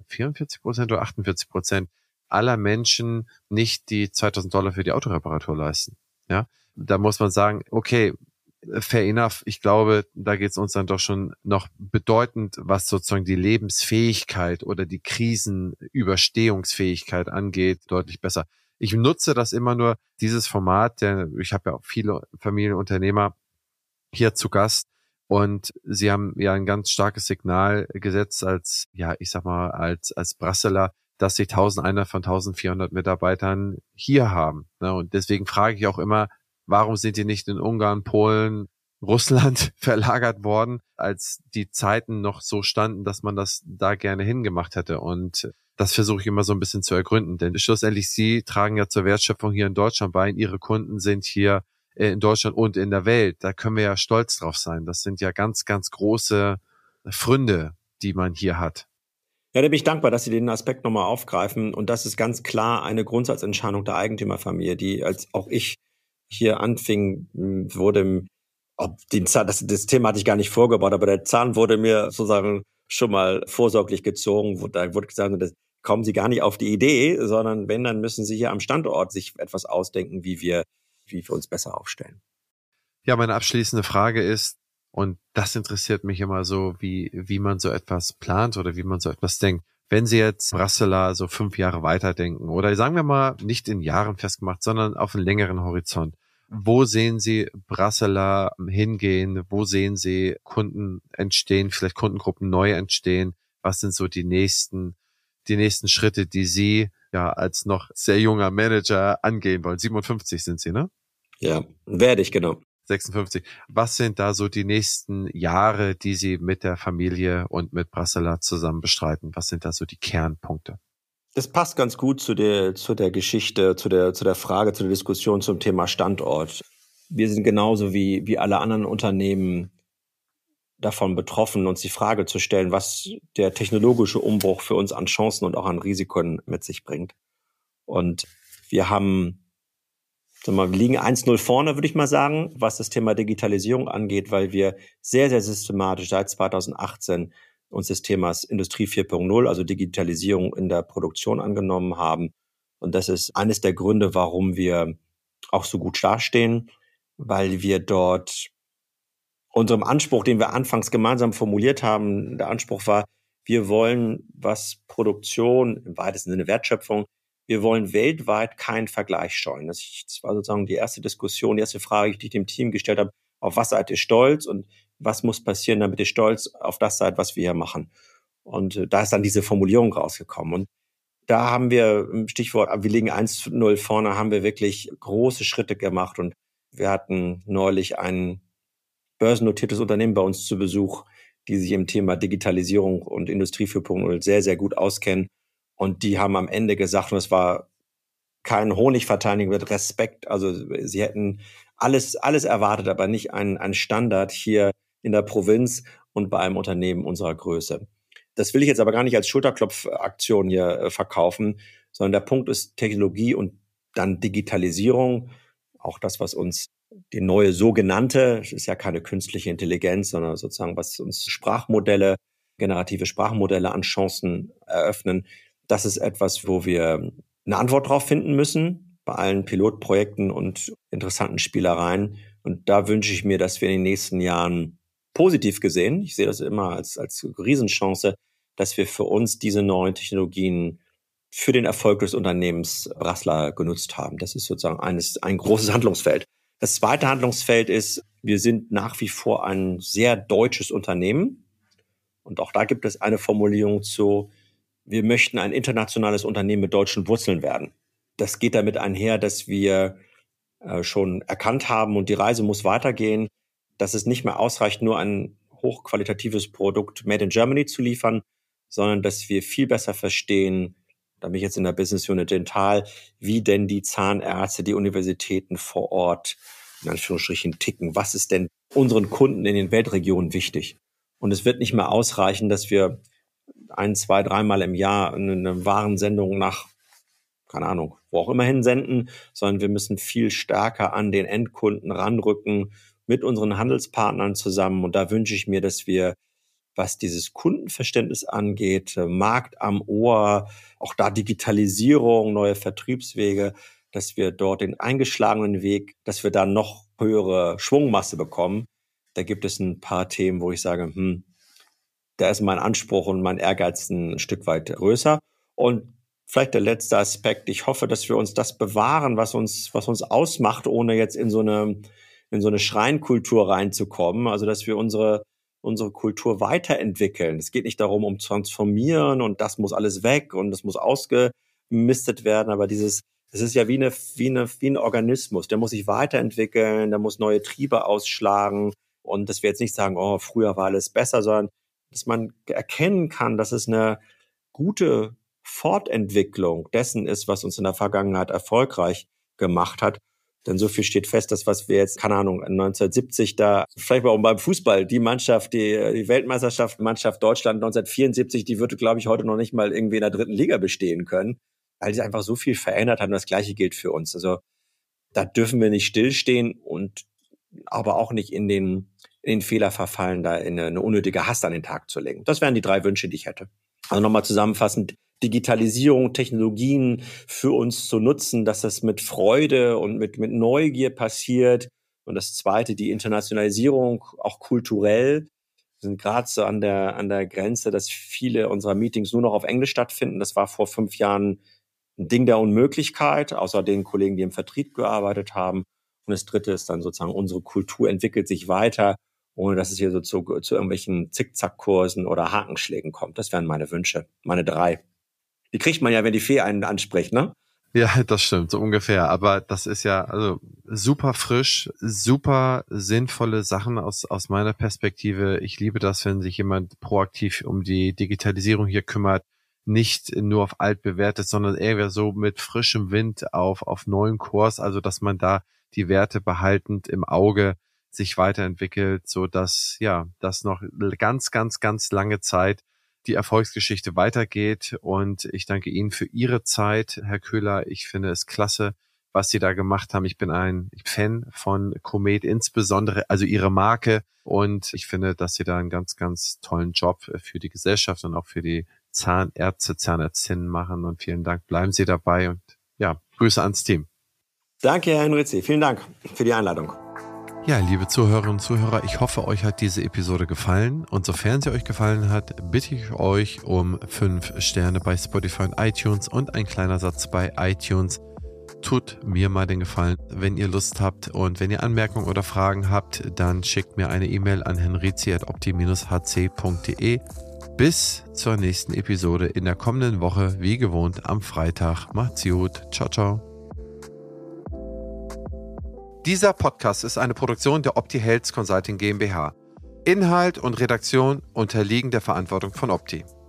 oder 48% aller Menschen nicht die $2.000 für die Autoreparatur leisten. Ja, da muss man sagen, okay, fair enough. Ich glaube, da geht es uns dann doch schon noch bedeutend, was sozusagen die Lebensfähigkeit oder die Krisenüberstehungsfähigkeit angeht, deutlich besser. Ich nutze das immer nur, dieses Format, denn ich habe ja auch viele Familienunternehmer hier zu Gast und sie haben ja ein ganz starkes Signal gesetzt als, ja, ich sag mal, als Brasseler, dass sie 1100 von 1400 Mitarbeitern hier haben. Und deswegen frage ich auch immer, warum sind die nicht in Ungarn, Polen, Russland verlagert worden, als die Zeiten noch so standen, dass man das da gerne hingemacht hätte. Und das versuche ich immer so ein bisschen zu ergründen. Denn schlussendlich, Sie tragen ja zur Wertschöpfung hier in Deutschland bei. Ihre Kunden sind hier in Deutschland und in der Welt. Da können wir ja stolz drauf sein. Das sind ja ganz, ganz große Pfründe, die man hier hat. Ja, da bin ich dankbar, dass Sie den Aspekt nochmal aufgreifen. Und das ist ganz klar eine Grundsatzentscheidung der Eigentümerfamilie, die, als auch ich hier anfing, wurde, das Thema hatte ich gar nicht vorgebaut, aber der Zahn wurde mir sozusagen schon mal vorsorglich gezogen. Da wurde gesagt, das kommen Sie gar nicht auf die Idee, sondern wenn, dann müssen Sie hier am Standort sich etwas ausdenken, wie wir uns besser aufstellen. Ja, meine abschließende Frage ist, und das interessiert mich immer so, wie man so etwas plant oder wie man so etwas denkt. Wenn Sie jetzt Brasseler so 5 Jahre weiterdenken oder sagen wir mal nicht in Jahren festgemacht, sondern auf einen längeren Horizont. Wo sehen Sie Brasseler hingehen? Wo sehen Sie Kunden entstehen, vielleicht Kundengruppen neu entstehen? Was sind so die nächsten Schritte, die Sie ja als noch sehr junger Manager angehen wollen? 57 sind Sie, ne? Ja, werde ich, genau. 56. Was sind da so die nächsten Jahre, die Sie mit der Familie und mit Brasseler zusammen bestreiten? Was sind da so die Kernpunkte? Das passt ganz gut zu der Geschichte, zu der Frage, zu der Diskussion zum Thema Standort. Wir sind genauso wie alle anderen Unternehmen davon betroffen, uns die Frage zu stellen, was der technologische Umbruch für uns an Chancen und auch an Risiken mit sich bringt. Und wir liegen 1-0 vorne, würde ich mal sagen, was das Thema Digitalisierung angeht, weil wir sehr, sehr systematisch seit 2018 uns des Themas Industrie 4.0, also Digitalisierung in der Produktion angenommen haben. Und das ist eines der Gründe, warum wir auch so gut dastehen, weil wir dort unserem Anspruch, den wir anfangs gemeinsam formuliert haben, der Anspruch war, wir wollen, was Produktion, im weitesten Sinne Wertschöpfung, wir wollen weltweit keinen Vergleich scheuen. Das war sozusagen die erste Diskussion, die erste Frage, die ich dem Team gestellt habe, auf was seid ihr stolz und was muss passieren, damit ihr stolz auf das seid, was wir hier machen. Und da ist dann diese Formulierung rausgekommen. Und Da haben wir, Stichwort, wir liegen 1-0 vorne, haben wir wirklich große Schritte gemacht. Und wir hatten neulich ein börsennotiertes Unternehmen bei uns zu Besuch, die sich im Thema Digitalisierung und Industrie 4.0 sehr, sehr gut auskennen. Und die haben am Ende gesagt, und es war kein Honigverteidigung mit Respekt, also sie hätten alles erwartet, aber nicht einen Standard hier in der Provinz und bei einem Unternehmen unserer Größe. Das will ich jetzt aber gar nicht als Schulterklopfaktion hier verkaufen, sondern der Punkt ist Technologie und dann Digitalisierung, auch das, was uns die neue sogenannte, es ist ja keine künstliche Intelligenz, sondern sozusagen, was uns generative Sprachmodelle an Chancen eröffnen. Das ist etwas, wo wir eine Antwort drauf finden müssen, bei allen Pilotprojekten und interessanten Spielereien. Und da wünsche ich mir, dass wir in den nächsten Jahren positiv gesehen, ich sehe das immer als Riesenchance, dass wir für uns diese neuen Technologien für den Erfolg des Unternehmens Brasseler genutzt haben. Das ist sozusagen ein großes Handlungsfeld. Das zweite Handlungsfeld ist, wir sind nach wie vor ein sehr deutsches Unternehmen. Und auch da gibt es eine Formulierung zu, wir möchten ein internationales Unternehmen mit deutschen Wurzeln werden. Das geht damit einher, dass wir schon erkannt haben und die Reise muss weitergehen, dass es nicht mehr ausreicht, nur ein hochqualitatives Produkt Made in Germany zu liefern, sondern dass wir viel besser verstehen, da bin ich jetzt in der Business Unit Dental, wie denn die Zahnärzte, die Universitäten vor Ort in Anführungsstrichen ticken. Was ist denn unseren Kunden in den Weltregionen wichtig? Und es wird nicht mehr ausreichen, dass wir 1, 2, 3 Mal im Jahr eine Warensendung nach, keine Ahnung, wo auch immer hin senden, sondern wir müssen viel stärker an den Endkunden ranrücken mit unseren Handelspartnern zusammen. Und da wünsche ich mir, dass wir, was dieses Kundenverständnis angeht, Markt am Ohr, auch da Digitalisierung, neue Vertriebswege, dass wir dort den eingeschlagenen Weg, dass wir da noch höhere Schwungmasse bekommen. Da gibt es ein paar Themen, wo ich sage, da ist mein Anspruch und mein Ehrgeiz ein Stück weit größer. Und vielleicht der letzte Aspekt, ich hoffe, dass wir uns das bewahren, was uns ausmacht, ohne jetzt in so eine Schreinkultur reinzukommen. Also, dass wir unsere Kultur weiterentwickeln. Es geht nicht darum, um transformieren und das muss alles weg und das muss ausgemistet werden, aber es ist ja wie ein Organismus. Der muss sich weiterentwickeln, der muss neue Triebe ausschlagen und dass wir jetzt nicht sagen, oh, früher war alles besser, sondern dass man erkennen kann, dass es eine gute Fortentwicklung dessen ist, was uns in der Vergangenheit erfolgreich gemacht hat. Denn so viel steht fest, dass was wir jetzt, keine Ahnung, 1970 da, vielleicht auch beim Fußball, die Mannschaft, die Weltmeisterschaft, Mannschaft Deutschland 1974, die würde, glaube ich, heute noch nicht mal irgendwie in der 3. Liga bestehen können, weil sie einfach so viel verändert hat und das Gleiche gilt für uns. Also da dürfen wir nicht stillstehen und aber auch nicht in den Fehler verfallen, da in eine unnötige Hast an den Tag zu legen. Das wären die 3 Wünsche, die ich hätte. Also nochmal zusammenfassend, Digitalisierung, Technologien für uns zu nutzen, dass das mit Freude und mit Neugier passiert. Und das Zweite, die Internationalisierung, auch kulturell. Wir sind gerade so an der Grenze, dass viele unserer Meetings nur noch auf Englisch stattfinden. Das war vor 5 Jahren ein Ding der Unmöglichkeit, außer den Kollegen, die im Vertrieb gearbeitet haben. Und das Dritte ist dann sozusagen, unsere Kultur entwickelt sich weiter, ohne dass es hier so zu irgendwelchen Zickzackkursen oder Hakenschlägen kommt. Das wären meine Wünsche, meine 3. Die kriegt man ja, wenn die Fee einen anspricht, ne? Ja, das stimmt, so ungefähr. Aber das ist ja also super frisch, super sinnvolle Sachen aus meiner Perspektive. Ich liebe das, wenn sich jemand proaktiv um die Digitalisierung hier kümmert, nicht nur auf altbewährtes, sondern eher so mit frischem Wind auf neuen Kurs. Also, dass man da die Werte behaltend im Auge sich weiterentwickelt, so dass das noch ganz, ganz, ganz lange Zeit die Erfolgsgeschichte weitergeht. Und ich danke Ihnen für Ihre Zeit, Herr Köhler. Ich finde es klasse, was Sie da gemacht haben. Ich bin ein Fan von Comet, insbesondere also Ihre Marke. Und ich finde, dass Sie da einen ganz, ganz tollen Job für die Gesellschaft und auch für die Zahnärzte, Zahnärztinnen machen. Und vielen Dank. Bleiben Sie dabei und Grüße ans Team. Danke, Herr Henrizi. Vielen Dank für die Einladung. Ja, liebe Zuhörerinnen und Zuhörer, ich hoffe, euch hat diese Episode gefallen. Und sofern sie euch gefallen hat, bitte ich euch um 5 Sterne bei Spotify und iTunes und ein kleiner Satz bei iTunes. Tut mir mal den Gefallen, wenn ihr Lust habt und wenn ihr Anmerkungen oder Fragen habt, dann schickt mir eine E-Mail an henrizi@opti-hc.de bis zur nächsten Episode in der kommenden Woche, wie gewohnt am Freitag. Macht's gut. Ciao, ciao. Dieser Podcast ist eine Produktion der Opti Health Consulting GmbH. Inhalt und Redaktion unterliegen der Verantwortung von Opti.